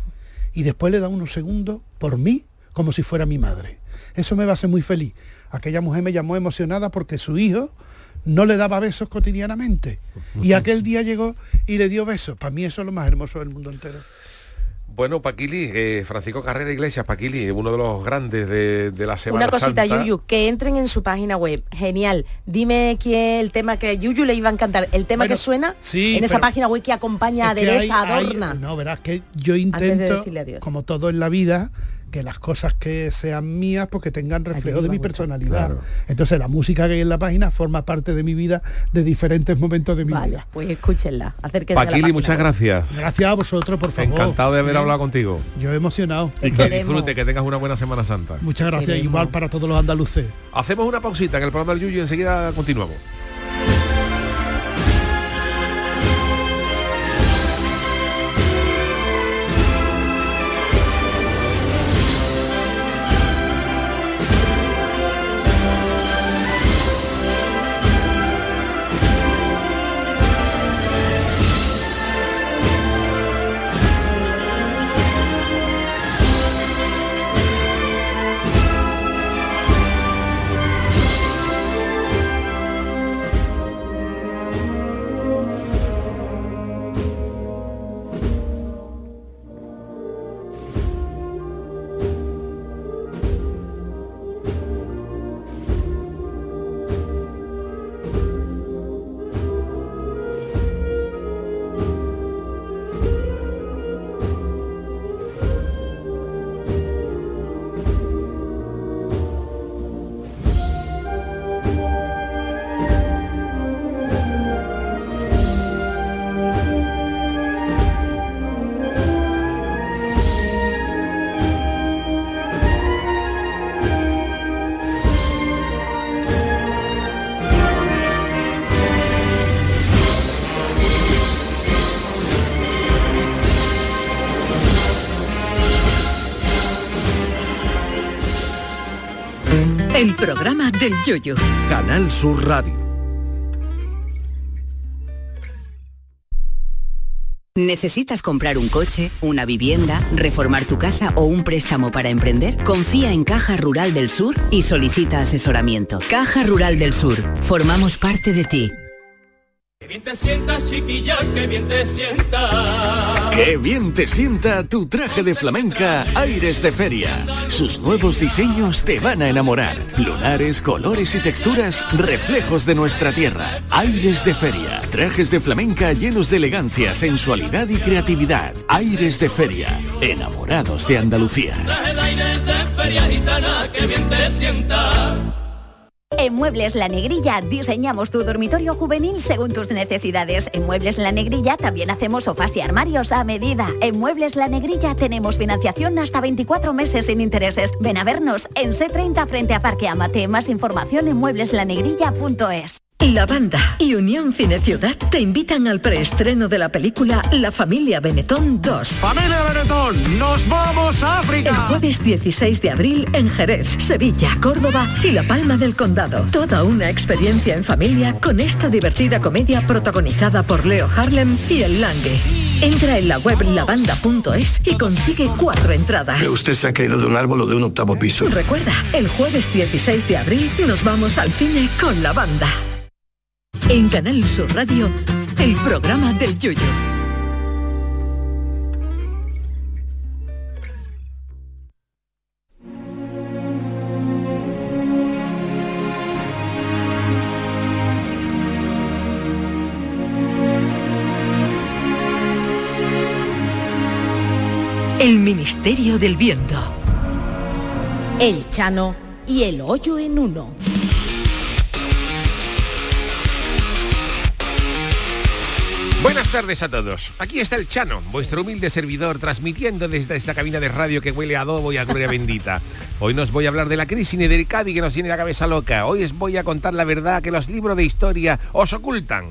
y después le da unos segundos por mí como si fuera mi madre. Eso me va a hacer muy feliz. Aquella mujer me llamó emocionada porque su hijo no le daba besos cotidianamente. Y aquel día llegó y le dio besos. Para mí eso es lo más hermoso del mundo entero. Bueno, Paquili, Francisco Carrera Iglesias, Paquili, uno de los grandes de la Semana Santa. Una cosita, Santa. Yuyu, que entren en su página web. Genial. Dime quién el tema que a Yuyu le iba a encantar. El tema que suena en esa página web que acompaña, adereza, adorna. No, verás que yo intento, como todo en la vida, que las cosas que sean mías porque tengan reflejo de mi personalidad. Claro. Entonces la música que hay en la página forma parte de mi vida, de diferentes momentos de mi vida. Pues escúchenla, acérquense Paquili, a la página. Muchas gracias. Gracias a vosotros, por favor. Encantado de haber hablado contigo. Yo emocionado. Y que disfrute, que tengas una buena Semana Santa. Muchas gracias, igual para todos los andaluces. Hacemos una pausita en el programa del Yuyu y enseguida continuamos. El programa del Yoyo. Canal Sur Radio. ¿Necesitas comprar un coche, una vivienda, reformar tu casa o un préstamo para emprender? Confía en Caja Rural del Sur y solicita asesoramiento. Caja Rural del Sur. Formamos parte de ti. Qué bien te sientas, chiquilla, qué bien te sienta. Qué bien te sienta tu traje de flamenca Aires de Feria. Sus nuevos diseños te van a enamorar. Lunares, colores y texturas, reflejos de nuestra tierra. Aires de Feria. Trajes de flamenca llenos de elegancia, sensualidad y creatividad. Aires de Feria. Enamorados de Andalucía. Traje de aires de feria gitana, qué bien te sienta. En Muebles La Negrilla diseñamos tu dormitorio juvenil según tus necesidades. En Muebles La Negrilla también hacemos sofás y armarios a medida. En Muebles La Negrilla tenemos financiación hasta 24 meses sin intereses. Ven a vernos en C30 frente a Parque Amate. Más información en muebleslanegrilla.es. La Banda y Unión Cine Ciudad te invitan al preestreno de la película La Familia Benetton 2. ¡Familia Benetton! ¡Nos vamos a África! El jueves 16 de abril en Jerez, Sevilla, Córdoba y La Palma del Condado. Toda una experiencia en familia con esta divertida comedia protagonizada por Leo Harlem y El Langue. Entra en la web lavanda.es y consigue 4 entradas. ¿Que usted se ha caído de un árbol o de un 8º piso? Recuerda, el jueves 16 de abril nos vamos al cine con La Banda. En Canal Sur Radio, el programa del Yoyo. El Ministerio del Viento. El Chano y el hoyo en uno. Buenas tardes a todos. Aquí está el Chano, vuestro humilde servidor, transmitiendo desde esta cabina de radio que huele a adobo y a gloria bendita. Hoy nos voy a hablar de la crisis Nedericadi que nos tiene la cabeza loca. Hoy os voy a contar la verdad que los libros de historia os ocultan.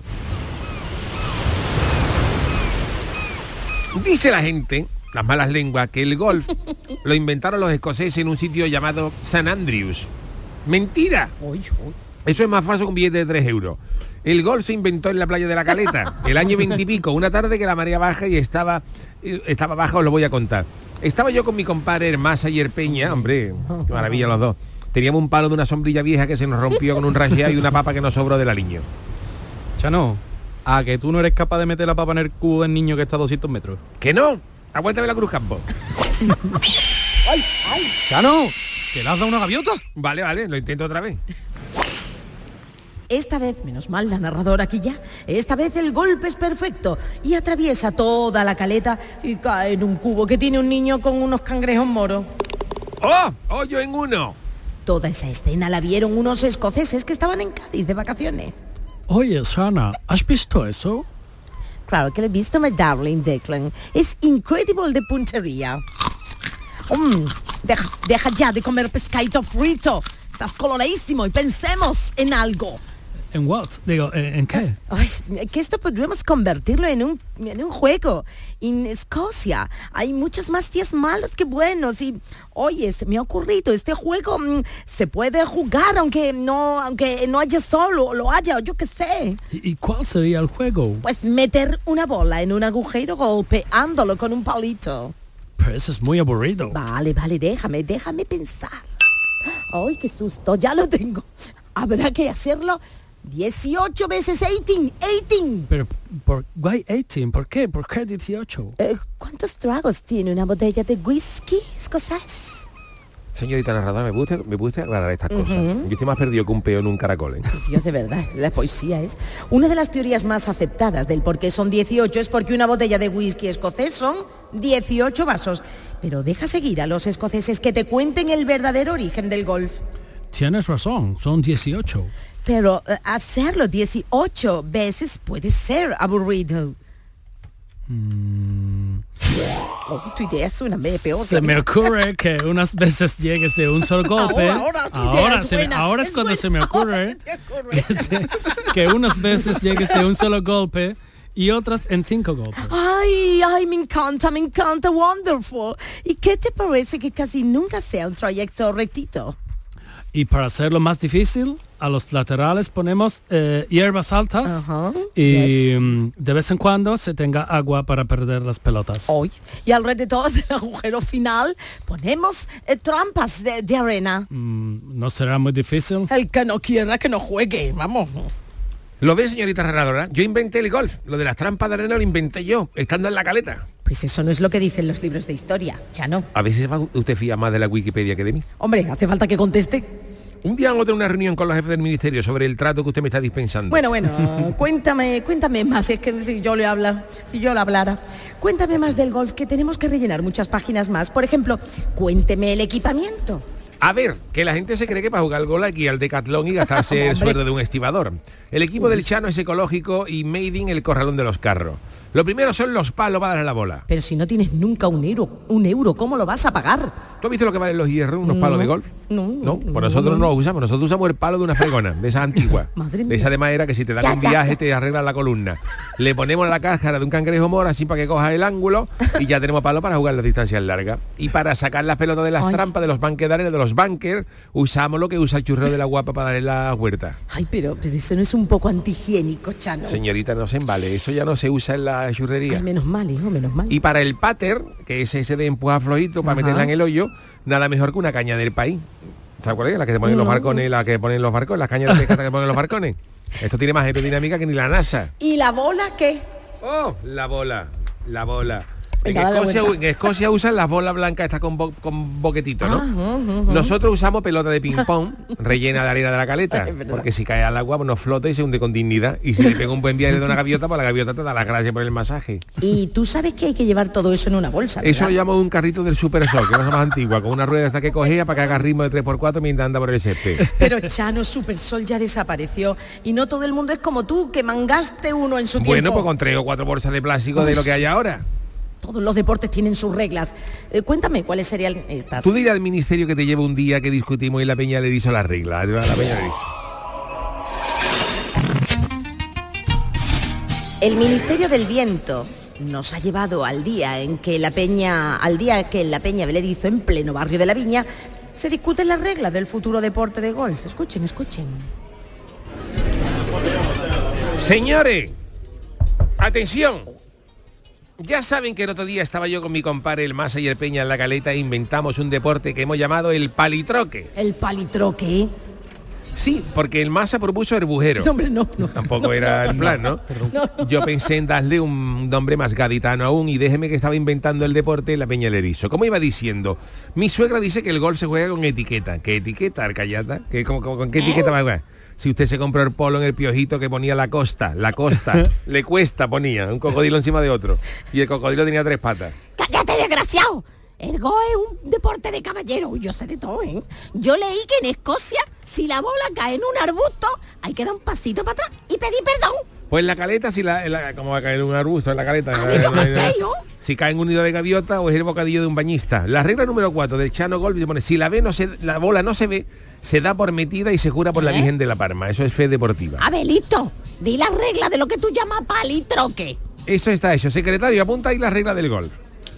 Dice la gente, las malas lenguas, que el golf lo inventaron los escoceses en un sitio llamado St. Andrews. ¡Mentira! Eso es más falso que un billete de 3 euros. El golf se inventó en la playa de la Caleta, el año 20 y pico, una tarde que la marea baja y estaba baja, os lo voy a contar. Estaba yo con mi compadre Hermasa y Peña, hombre, qué maravilla los dos. Teníamos un palo de una sombrilla vieja que se nos rompió con un rajeado y una papa que nos sobró del aliño. Chano, ¿a que tú no eres capaz de meter la papa en el cubo del niño que está a 200 metros? ¿Que no? Aguántame la Cruz Campo. ¡Ay, ay! Chano, ¿que le has dado una gaviota? Vale, lo intento otra vez. Esta vez, menos mal la narradora aquí ya, esta vez el golpe es perfecto y atraviesa toda la caleta y cae en un cubo que tiene un niño con unos cangrejos moros. ¡Oh! ¡Hoyo en uno! Toda esa escena la vieron unos escoceses que estaban en Cádiz de vacaciones. Oye, Sana, ¿has visto eso? Claro que lo he visto, my darling Declan. Es increíble de puntería. Deja ya de comer pescadito frito. Estás coloradísimo y pensemos en algo. ¿En what? Digo, ¿en qué? Ay, que esto podríamos convertirlo en un juego. En Escocia hay muchos más días malos que buenos y, oye, se me ha ocurrido, este juego se puede jugar aunque no haya sol o lo haya, o yo qué sé. ¿Y cuál sería el juego? Pues meter una bola en un agujero golpeándolo con un palito. Pero eso es muy aburrido. Vale, déjame pensar. Ay, qué susto, ya lo tengo. Habrá que hacerlo 18 veces 18. Pero, why 18? ¿Por qué? ¿Por qué 18? ¿Cuántos tragos tiene una botella de whisky escocés? Señorita narradora, me gusta aclarar estas cosas. Yo estoy más perdido que un peo en un caracol, ¿eh? Dios, de verdad, la poesía es. Una de las teorías más aceptadas del por qué son 18 es porque una botella de whisky escocés son 18 vasos. Pero deja seguir a los escoceses que te cuenten el verdadero origen del golf. Tienes razón, son 18. Pero hacerlo 18 veces puede ser aburrido. Tu idea suena peor. Se me ocurre que unas veces llegues de un solo golpe. Ahora es cuando se me ocurre que unas veces llegues de un solo golpe y otras en 5 golpes. Ay, me encanta, wonderful. ¿Y qué te parece que casi nunca sea un trayecto rectito? Y para hacerlo más difícil, a los laterales ponemos hierbas altas y de vez en cuando se tenga agua para perder las pelotas. Y alrededor del agujero final ponemos trampas de arena. ¿No será muy difícil? El que no quiera que no juegue, vamos. ¿Lo ve, señorita narradora? Yo inventé el golf. Lo de las trampas de arena lo inventé yo, estando en la caleta. Pues eso no es lo que dicen los libros de historia, ya no. A veces usted fía más de la Wikipedia que de mí. Hombre, hace falta que conteste. Un día vamos a tener una reunión con los jefes del ministerio sobre el trato que usted me está dispensando. Bueno, cuéntame más, es que si yo le hablara. Cuéntame más del golf, que tenemos que rellenar muchas páginas más. Por ejemplo, cuénteme el equipamiento. A ver, que la gente se cree que para jugar al golf hay que ir al Decathlon y gastarse el sueldo de un estibador. El equipo del Chano es ecológico y made in el corralón de los carros. Lo primero son los palos para darle la bola. Pero si no tienes nunca un euro, ¿cómo lo vas a pagar? ¿Tú has visto lo que valen los hierros, unos palos de golf? No. Pues nosotros no los usamos. Nosotros usamos el palo de una fregona, de esa antigua. De esa de madera que si te dan un viaje te arreglan la columna. Le ponemos la cáscara de un cangrejo mora así para que coja el ángulo y ya tenemos palo para jugar las distancias largas. Y para sacar las pelotas de las trampas, de los banques de arena, de los bunkers, usamos lo que usa el churrero de la guapa para darle la huerta. Ay, pero eso no es un poco antihigiénico, Chano. Señorita, no se embale, eso ya no se usa en la churrería. Ay, menos mal, hijo, menos mal. Y para el pater, que es ese de empujar flojito para meterla en el hoyo, nada mejor que una caña del país. ¿Se acuerdan? La que se ponen los barcones, la que ponen los barcos, las cañas de pesca que ponen los barcones. Esto tiene más aerodinámica que ni la NASA. ¿Y la bola qué? Oh, la bola. En Escocia usan las bolas blancas estas con boquetitos, ¿no? Nosotros usamos pelota de ping-pong rellena de arena de la caleta, porque si cae al agua nos flota y se hunde con dignidad. Y si le pega un buen viaje de una gaviota, pues la gaviota te da las gracias por el masaje. Y tú sabes que hay que llevar todo eso en una bolsa, ¿verdad? Eso lo llamo un carrito del Super Sol, que es más antigua, con una rueda hasta que cogea para que haga ritmo de 3x4 mientras anda por el césped. Pero Chano, Super Sol ya desapareció y no todo el mundo es como tú, que mangaste uno en su tiempo. Bueno, pues con 3 o 4 bolsas de plástico de lo que hay ahora. Todos los deportes tienen sus reglas. Cuéntame, ¿cuáles serían estas? Tú dirás al ministerio que te lleva un día que discutimos y la peña le hizo las reglas. La peña le hizo. El Ministerio del Viento nos ha llevado al día que en la Peña Beler hizo en pleno barrio de La Viña, se discuten las reglas del futuro deporte de golf. Escuchen. Señores, atención. Ya saben que el otro día estaba yo con mi compadre el Masa y el Peña en la Caleta e inventamos un deporte que hemos llamado el palitroque. ¿El palitroque? Sí, porque el Masa propuso herbujero. No, hombre, no. Tampoco era el plan, ¿no? Yo pensé en darle un nombre más gaditano aún y déjeme que estaba inventando el deporte la Peña del Erizo. Como iba diciendo, mi suegra dice que el golf se juega con etiqueta. ¿Qué etiqueta, Arcayata? ¿Con qué etiqueta va a jugar? Si usted se compró el polo en el Piojito que ponía la costa, le cuesta ponía, un cocodrilo encima de otro. Y el cocodrilo tenía 3 patas. ¡Cállate, desgraciado! El golf es un deporte de caballero. Yo sé de todo, ¿eh? Yo leí que en Escocia, si la bola cae en un arbusto, hay que dar un pasito para atrás y pedir perdón. Pues la caleta, si ¿cómo va a caer en un arbusto en la caleta? Si cae en un nido de gaviota o es el bocadillo de un bañista. La regla número 4 del Chano Golf se pone, si la bola no se ve, se da por metida y se jura por la Virgen de la Parma. Eso es fe deportiva. A ver, listo. Di la regla de lo que tú llamas palitroque. Eso está hecho. Secretario, apunta ahí la regla del golf.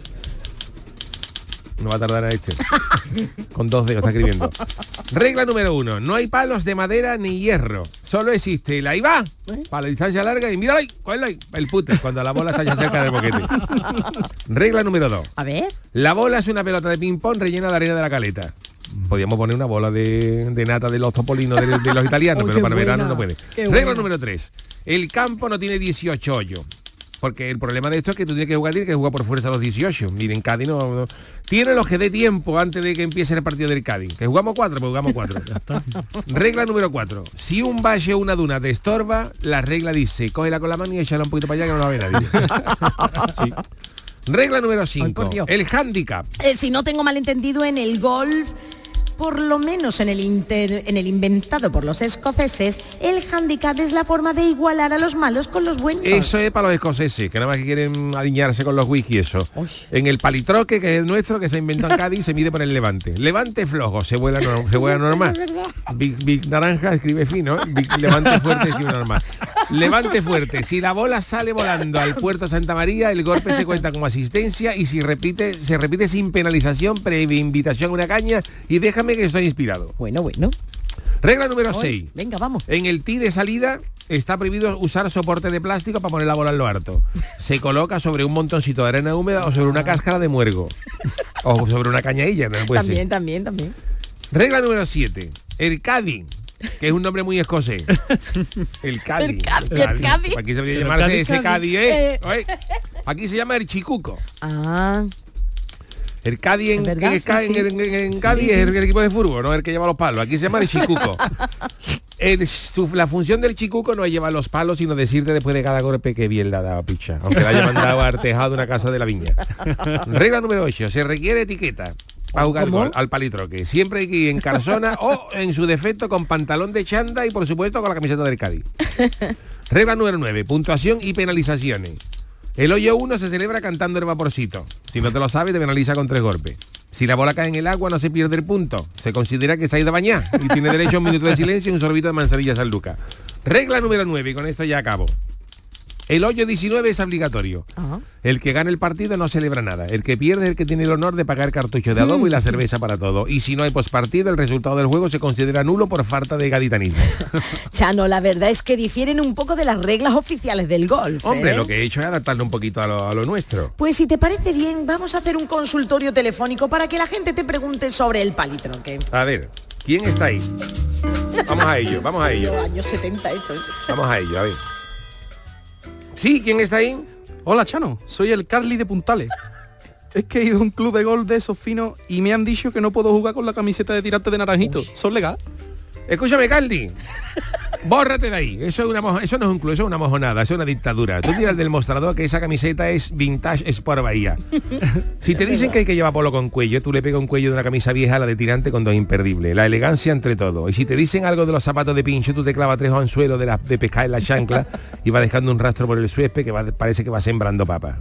No va a tardar a con 2 dedos está escribiendo. Regla número 1. No hay palos de madera ni hierro. Solo existe el ahí va, para la distancia larga y mira ahí, el puter, cuando la bola está ya cerca del boquete. Regla número 2. A ver. La bola es una pelota de ping-pong rellena de arena de la caleta. Podríamos poner una bola de nata de los topolinos de los italianos, pero para verano no puede. Regla número 3. El campo no tiene 18 hoyos. Porque el problema de esto es que tú tienes que jugar por fuerza a los 18. Miren, Cádiz no. Tiene los que dé tiempo antes de que empiece el partido del Cádiz. Que jugamos 4, pues jugamos 4. Regla número 4. Si un valle o una duna te estorba, la regla dice, cógela con la mano y échala un poquito para allá que no la ve nadie. Sí. Regla número 5. El hándicap. Si no tengo malentendido, en el golf, por lo menos en el inventado por los escoceses, el hándicap es la forma de igualar a los malos con los buenos. Eso es para los escoceses, que nada más que quieren alinearse con los whisky, eso. Uy. En el palitroque, que es el nuestro, que se inventó en Cádiz, se mide por el levante. Levante flojo, se vuela normal. Big naranja escribe fino, levante fuerte escribe normal. Levante fuerte. Si la bola sale volando al puerto Santa María, el golpe se cuenta como asistencia y si se repite sin penalización, previa invitación a una caña y déjame que estoy inspirado. Bueno. Regla número 6. Venga, vamos. En el tee de salida está prohibido usar soporte de plástico para poner la bola en lo harto. Se coloca sobre un montoncito de arena húmeda o sobre una cáscara de muergo. O sobre una cañadilla, no puede ser. También. Regla número 7. El Cádiz, que es un nombre muy escocés. El Cádiz. El Cádiz. Aquí se debería llamarse ese Cádiz, Aquí se llama el Chicuco. El Cádiz en Cádiz es el equipo de fútbol, no el que lleva los palos. Aquí se llama el chicuco. La función del chicuco no es llevar los palos, sino decirte después de cada golpe que bien la ha dado picha, aunque la haya mandado al tejado de una casa de la viña. Regla número 8. Se requiere etiqueta para jugar al palitroque. Siempre hay que ir en calzona o, en su defecto, con pantalón de chanda y, por supuesto, con la camiseta del Cádiz. Regla número 9. Puntuación y penalizaciones. El hoyo 1 se celebra cantando el vaporcito. Si no te lo sabes, te penaliza con 3 golpes. Si la bola cae en el agua, no se pierde el punto. Se considera que se ha ido a bañar y tiene derecho a un minuto de silencio y un sorbito de manzanilla San Lucas. Regla número 9, y con esto ya acabo. El hoyo 19 es obligatorio. El que gana el partido no celebra nada. El que pierde es el que tiene el honor de pagar cartucho de adobo y la cerveza para todo. Y si no hay pospartido, el resultado del juego se considera nulo por falta de gaditanismo. Chano, la verdad es que difieren un poco de las reglas oficiales del golf. Hombre, lo que he hecho es adaptarlo un poquito a lo nuestro. Pues si te parece bien, vamos a hacer un consultorio telefónico para que la gente te pregunte sobre el palitroque. A ver, ¿quién está ahí? Vamos a ello. Años 70 esto. Vamos a ello, a ver. Sí, ¿quién está ahí? Hola, Chano, soy el Carly de Puntales. Es que he ido a un club de golf de esos finos y me han dicho que no puedo jugar con la camiseta de tirante de naranjito. ¿Son legal? Escúchame, Carly. Bórrate de ahí. Eso no es un club, eso es una mojonada, eso es una dictadura. Tú tiras del mostrador que esa camiseta es Vintage Sport Bahía. Si te dicen que hay que llevar polo con cuello, tú le pegas un cuello de una camisa vieja a la de tirante con 2 imperdibles. La elegancia entre todo. Y si te dicen algo de los zapatos de pincho, tú te clavas 3 anzuelos de pescar en la chancla y va dejando un rastro por el suésped que parece que va sembrando papa.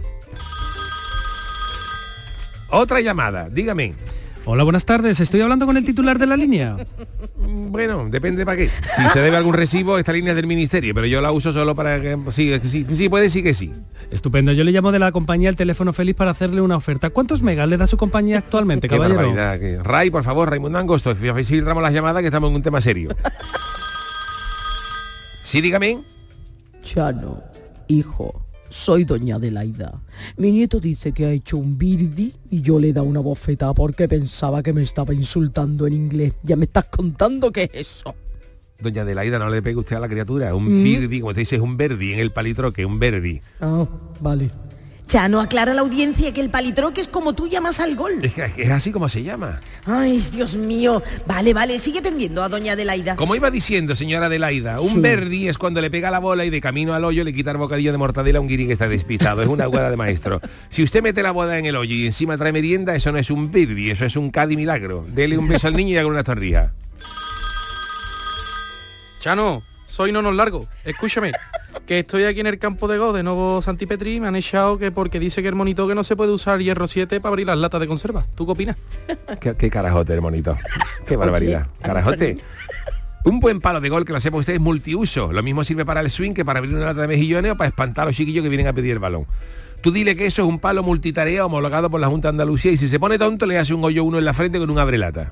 Otra llamada, dígame. Hola, buenas tardes. Estoy hablando con el titular de la línea. Bueno, depende para qué. Si se debe algún recibo, esta línea es del ministerio, pero yo la uso solo para que... Sí, puede decir que sí. Estupendo. Yo le llamo de la compañía El Teléfono Feliz para hacerle una oferta. ¿Cuántos megas le da su compañía actualmente, caballero? Qué barbaridad. Ray, por favor, Raimundo Angosto, filtramos las llamadas que estamos en un tema serio. Sí, dígame. Chano, hijo, soy doña Adelaida. Mi nieto dice que ha hecho un birdie y yo le he dado una bofetada porque pensaba que me estaba insultando en inglés. Ya me estás contando qué es eso. Doña Adelaida, no le pegue usted a la criatura. Un birdie, como te dice, es un verdi en el palitroque, un verdi. Ah, vale. Chano, aclara a la audiencia que el palitroque es como tú llamas al gol. Es así como se llama. Ay, Dios mío. Vale, sigue atendiendo a doña Adelaida. Como iba diciendo, señora Adelaida, un verdi es cuando le pega la bola y de camino al hoyo le quita el bocadillo de mortadela a un guiri que está despistado. Es una hueá de maestro. Si usted mete la bola en el hoyo y encima trae merienda, eso no es un birdi, eso es un Cádiz milagro. Dele un beso al niño y haga una torrija. Chano, soy Nonos Largo. Escúchame, que estoy aquí en el campo de golf de Novo Santipetri y me han echado que porque dice que el monito que no se puede usar hierro 7 para abrir las latas de conserva. ¿Tú qué opinas? ¿Qué carajote, el monito? Qué barbaridad. Carajote. Un buen palo de gol, que lo sepa usted, es multiuso. Lo mismo sirve para el swing que para abrir una lata de mejillones o para espantar a los chiquillos que vienen a pedir el balón. Tú dile que eso es un palo multitarea homologado por la Junta de Andalucía y si se pone tonto le hace un hoyo uno en la frente con un abrelata.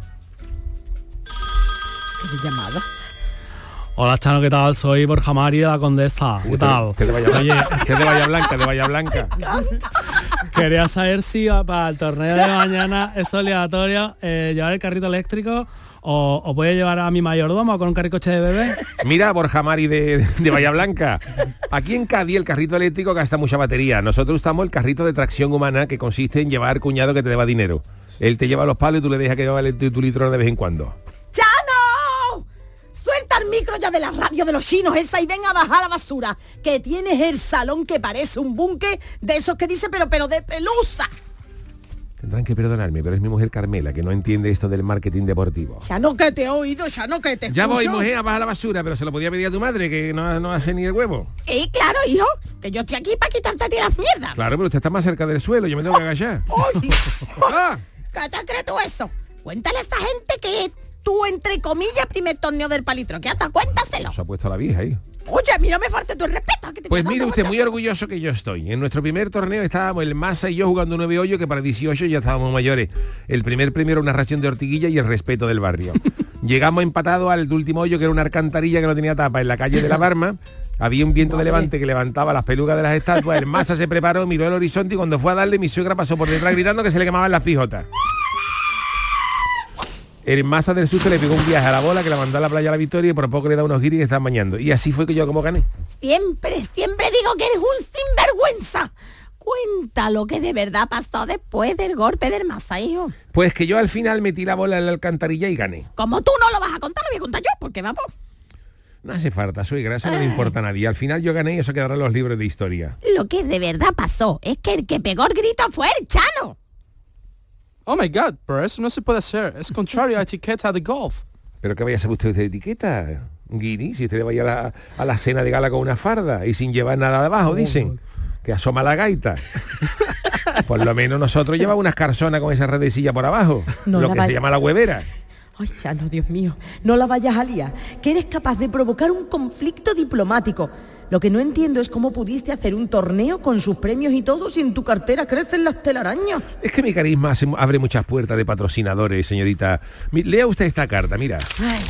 ¿Qué llamada? Hola Chano, ¿qué tal? Soy Borja Mari de la Condesa. ¿Qué tal? Que de Bahía Blanca. Quería saber si para el torneo de mañana es obligatorio llevar el carrito eléctrico o voy a llevar a mi mayordomo con un carricoche de bebé. Mira, Borja Mari de Bahía Blanca. Aquí en Cádiz el carrito eléctrico gasta mucha batería. Nosotros usamos el carrito de tracción humana, que consiste en llevar cuñado que te deba dinero. Él te lleva los palos y tú le dejas que lleva tu litro de vez en cuando. ¡Chano! Suelta el micro ya de la radio de los chinos esa y ven a bajar la basura, que tienes el salón que parece un búnker de esos que dice pero de pelusa. Tendrán que perdonarme, pero es mi mujer Carmela, que no entiende esto del marketing deportivo. Ya no que te he oído, ya no que te escucho. Ya voy, mujer, a bajar la basura, pero se lo podía pedir a tu madre, que no hace ni el huevo. Sí, claro, hijo, que yo estoy aquí para quitarte a ti las mierdas. Claro, pero usted está más cerca del suelo, yo me tengo que agachar. ¿Qué te crees tú eso? Cuéntale a esa gente que tú, entre comillas, primer torneo del palitroque, hasta cuéntaselo. Se ha puesto la vieja ahí. Oye, a mí no me falte tu respeto. Pues mire usted, muy orgulloso que yo estoy. En nuestro primer torneo estábamos el Masa y yo jugando 9 hoyos, que para 18 ya estábamos mayores. El primer premio era una ración de ortiguilla y el respeto del barrio. Llegamos empatados al último hoyo, que era una alcantarilla que no tenía tapa, en la calle de la Barma. Había un viento de levante que levantaba las pelucas de las estatuas. El Masa se preparó, miró el horizonte y cuando fue a darle, mi suegra pasó por detrás gritando que se le quemaban las pijotas. El Masa del susto le pegó un viaje a la bola que la mandó a la playa a la Victoria y por poco le da unos giris que están bañando. Y así fue que yo como gané. Siempre digo que eres un sinvergüenza. Cuenta lo que de verdad pasó después del golpe del Masa, hijo. Pues que yo al final metí la bola en la alcantarilla y gané. Como tú no lo vas a contar, lo voy a contar yo, porque vamos. No hace falta, suegra, eso no le importa a nadie. Al final yo gané y eso quedará en los libros de historia. Lo que de verdad pasó es que el que pegó el grito fue el Chano. Oh my God, pero eso no se puede hacer. Es contrario a etiqueta de golf. ¿Pero qué vaya a saber usted de etiqueta, Guini? Si usted vaya a la cena de gala con una farda y sin llevar nada de abajo, dicen. Que asoma la gaita. Por lo menos nosotros llevamos unas carzonas con esa redecilla por abajo. No, lo que se llama la huevera. Ay, Chano, Dios mío, no la vayas a liar, que eres capaz de provocar un conflicto diplomático. Lo que no entiendo es cómo pudiste hacer un torneo con sus premios y todo si en tu cartera crecen las telarañas. Es que mi carisma abre muchas puertas de patrocinadores, señorita. Lea usted esta carta, mira. Ay,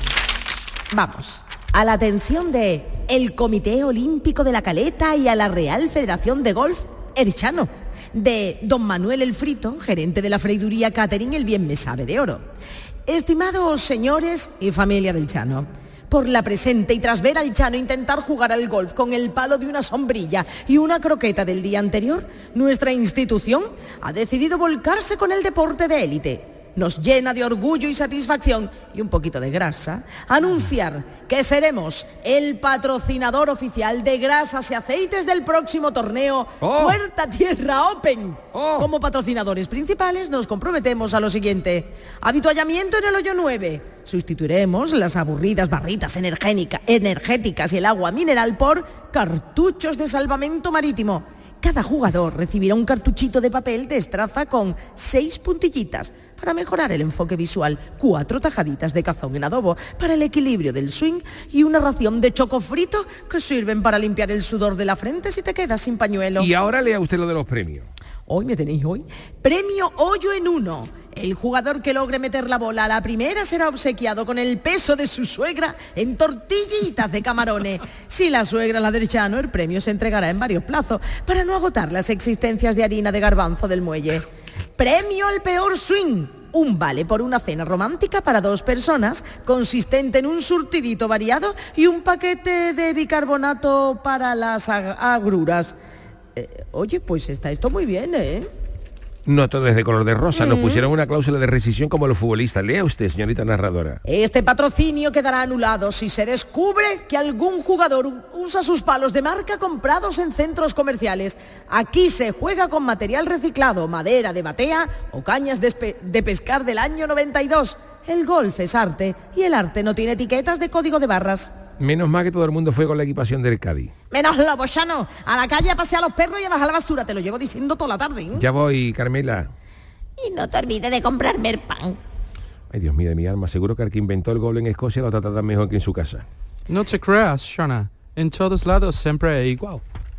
vamos, a la atención de el Comité Olímpico de la Caleta y a la Real Federación de Golf, el Chano. De don Manuel el Frito, gerente de la freiduría Catering El Bien Me Sabe de Oro. Estimados señores y familia del Chano, por la presente y tras ver al Chano intentar jugar al golf con el palo de una sombrilla y una croqueta del día anterior, nuestra institución ha decidido volcarse con el deporte de élite. Nos llena de orgullo y satisfacción y un poquito de grasa anunciar que seremos el patrocinador oficial de grasas y aceites del próximo torneo Puerta Tierra Open. Como patrocinadores principales nos comprometemos a lo siguiente: habituallamiento en el hoyo 9. Sustituiremos las aburridas barritas energéticas y el agua mineral por cartuchos de salvamento marítimo. Cada jugador recibirá un cartuchito de papel de estraza con 6 puntillitas para mejorar el enfoque visual, 4 tajaditas de cazón en adobo para el equilibrio del swing y una ración de choco frito que sirven para limpiar el sudor de la frente si te quedas sin pañuelo. Y ahora lea usted lo de los premios. Hoy me tenéis hoy. Premio Hoyo en 1. El jugador que logre meter la bola a la primera será obsequiado con el peso de su suegra en tortillitas de camarones. Si la suegra es la del Chano, el premio se entregará en varios plazos para no agotar las existencias de harina de garbanzo del muelle. Premio al peor swing. Un vale por una cena romántica para 2 personas, consistente en un surtidito variado y un paquete de bicarbonato para las agruras. Oye, pues está esto muy bien, ¿eh? No todo es de color de rosa, nos pusieron una cláusula de rescisión como los futbolistas. Lea usted, señorita narradora. Este patrocinio quedará anulado si se descubre que algún jugador usa sus palos de marca comprados en centros comerciales. Aquí se juega con material reciclado, madera de batea o cañas de pescar del año 92. El golf es arte y el arte no tiene etiquetas de código de barras. Menos mal que todo el mundo fue con la equipación del Cádiz. Menos lobo, Chano. A la calle a pasear a los perros y a bajar la basura. Te lo llevo diciendo toda la tarde, ¿eh? Ya voy, Carmela. Y no te olvides de comprarme el pan. Ay, Dios mío de mi alma. Seguro que el que inventó el gol en Escocia lo trata tan mejor que en su casa. No te creas, Shana. En todos lados siempre es igual.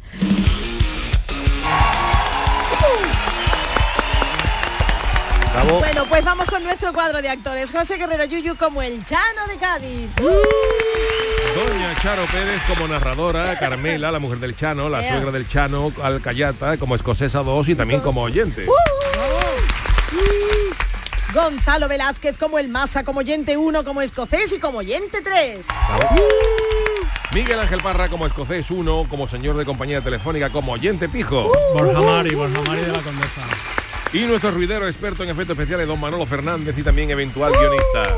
Bravo. Bueno, pues vamos con nuestro cuadro de actores. José Guerrero Yuyu como el Chano de Cádiz. Doña Charo Pérez como narradora, Carmela, la mujer del Chano, la suegra del Chano, Alcayata, como escocesa 2 y también como oyente. Gonzalo Velázquez como el Masa, como oyente 1, como escocés y como oyente 3. Miguel Ángel Parra como escocés 1, como señor de compañía telefónica, como oyente pijo. Borja Mari de la Condesa. Y nuestro ruidero experto en efectos especiales, don Manolo Fernández, y también eventual guionista.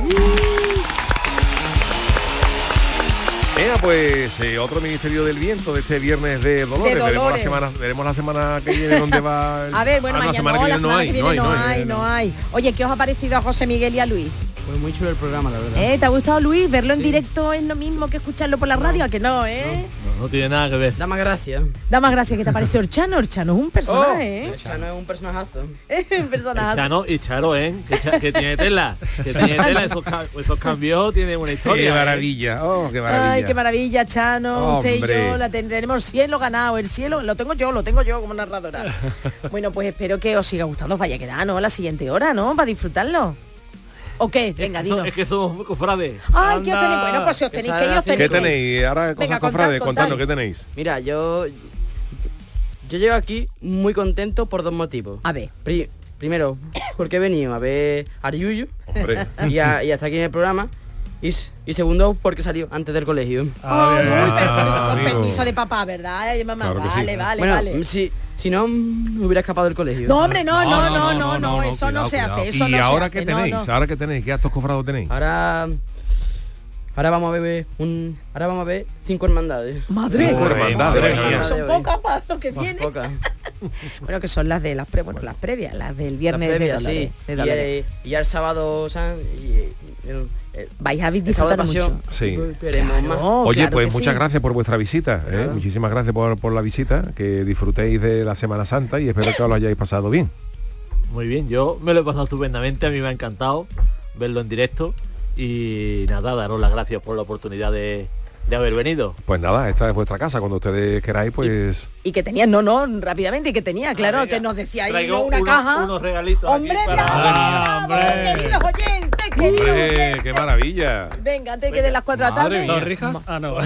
Pues otro Ministerio del Viento de este viernes de Dolores. Veremos la semana que viene dónde va. A ver, bueno, mañana la semana que viene no hay. Oye, ¿qué os ha parecido a José Miguel y a Luis? Pues muy chulo el programa, la verdad. ¿Te ha gustado, Luis? ¿Verlo en directo es lo mismo que escucharlo por la radio? ¿A que no, eh? No tiene nada que ver. Da más gracia. Da más gracia. ¿Qué te parece Orchano? Orchano es un personaje, El Chano es un personajazo. Un personaje. Chano y Charo, que tiene tela. Que tiene tela, esos cambios tienen una historia. Qué maravilla, qué maravilla. Ay, qué maravilla, Chano. Usted y yo tenemos cielo ganado. El cielo lo tengo yo como narradora. Bueno, pues espero que os siga gustando. Os vaya a quedar, ¿no? A la siguiente hora, ¿no? Para disfrutarlo. ¿O qué? Venga, dinos. Es que somos cofrades. Ay, ¿qué os tenéis? Bueno, pues si os tenéis que ir, os tenéis. ¿Qué tenéis? Ahora cosas cofrades, contadnos, ¿qué tenéis? Mira, yo llego aquí muy contento por 2 motivos. A ver. Primero, porque he venido a ver a Yuyu. Hombre. Y hasta aquí en el programa. Y segundo, porque salió antes del colegio. Pero con permiso de papá, ¿verdad? Ay, mamá, claro vale. Bueno, si no, me hubiera escapado del colegio. No, hombre, no, eso no se hace. Eso ¿Y no ahora se hace, qué tenéis? ¿Ahora qué tenéis? ¿Qué actos cofrados tenéis? Ahora vamos a ver 5 hermandades. Madre. 5 hermandades. Son pocas para lo que tiene. Pocas. Bueno, que son las de las previas, las del viernes de Dolores. Sí. Y el sábado vais a disfrutar mucho. Sí. Oye, claro, pues muchas gracias por vuestra visita. Muchísimas gracias por la visita. Que disfrutéis de la Semana Santa y espero que os lo hayáis pasado bien. Muy bien, yo me lo he pasado estupendamente. A mí me ha encantado verlo en directo. Y nada, daros las gracias por la oportunidad de haber venido. Pues nada, esta es vuestra casa, cuando ustedes queráis, pues... Y que tenía, rápidamente, y que tenía, claro, venga, que nos decía ahí una caja. Unos regalitos. ¡Hombre, bravo, queridos oyentes, ¡Hombre, qué maravilla! Venga, antes que de las 4 de la tarde. ¿Dos rijas? Ah, no.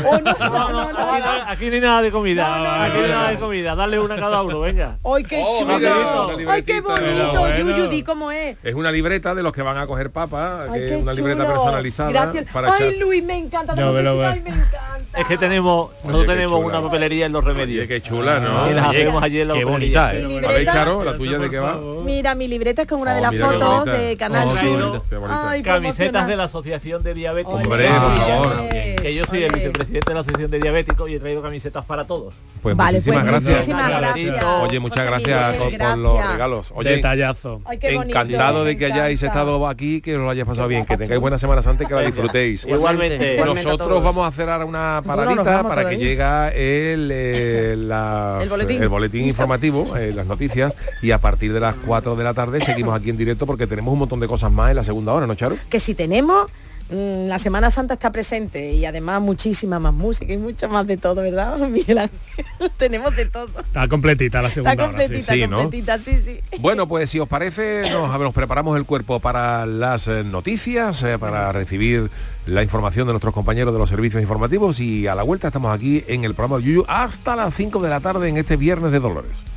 Aquí no hay nada de comida. Aquí no hay nada de comida. Dale una a cada uno, venga. ¡Ay, qué chulo! ¡Ay, qué bonito! Yuyu, ¿cómo es? Es una libreta de los que van a coger papas, que es una libreta personalizada. Gracias. Ay, Luis, me encanta. Ay, me encanta. Es que nosotros tenemos una papelería en Los Remedios. Qué chula, ¿no? Y las hacemos allí en la papelería. Qué bonita, A ver, Charo, ¿la tuya de qué va? Mira, mi libreta es con una de las fotos de Canal Sur. Camisetas de la Asociación de Diabéticos. Hombre, por favor. Que yo soy el vicepresidente de la Asociación de Diabéticos y he traído camisetas para todos. Pues muchísimas gracias. Oye, muchas gracias por los regalos. Oye, detallazo. Encantado de que hayáis estado aquí, que os lo hayáis pasado bien, que tengáis buena Semana Santa y que la disfrutéis. Igualmente. Nosotros vamos a hacer ahora una paradita para que llega el boletín informativo, las noticias, y a partir de las 4 de la tarde seguimos aquí en directo porque tenemos un montón de cosas más en la segunda hora, ¿no, Charo? Que si tenemos La Semana Santa está presente y además muchísima más música y mucho más de todo, ¿verdad, Miguel Ángel? Tenemos de todo. Está completita la segunda hora. Está completita, sí. Bueno, pues si os parece, nos preparamos el cuerpo para las noticias, para recibir la información de nuestros compañeros de los servicios informativos y a la vuelta estamos aquí en el programa de Yuyu hasta las 5 de la tarde en este Viernes de Dolores.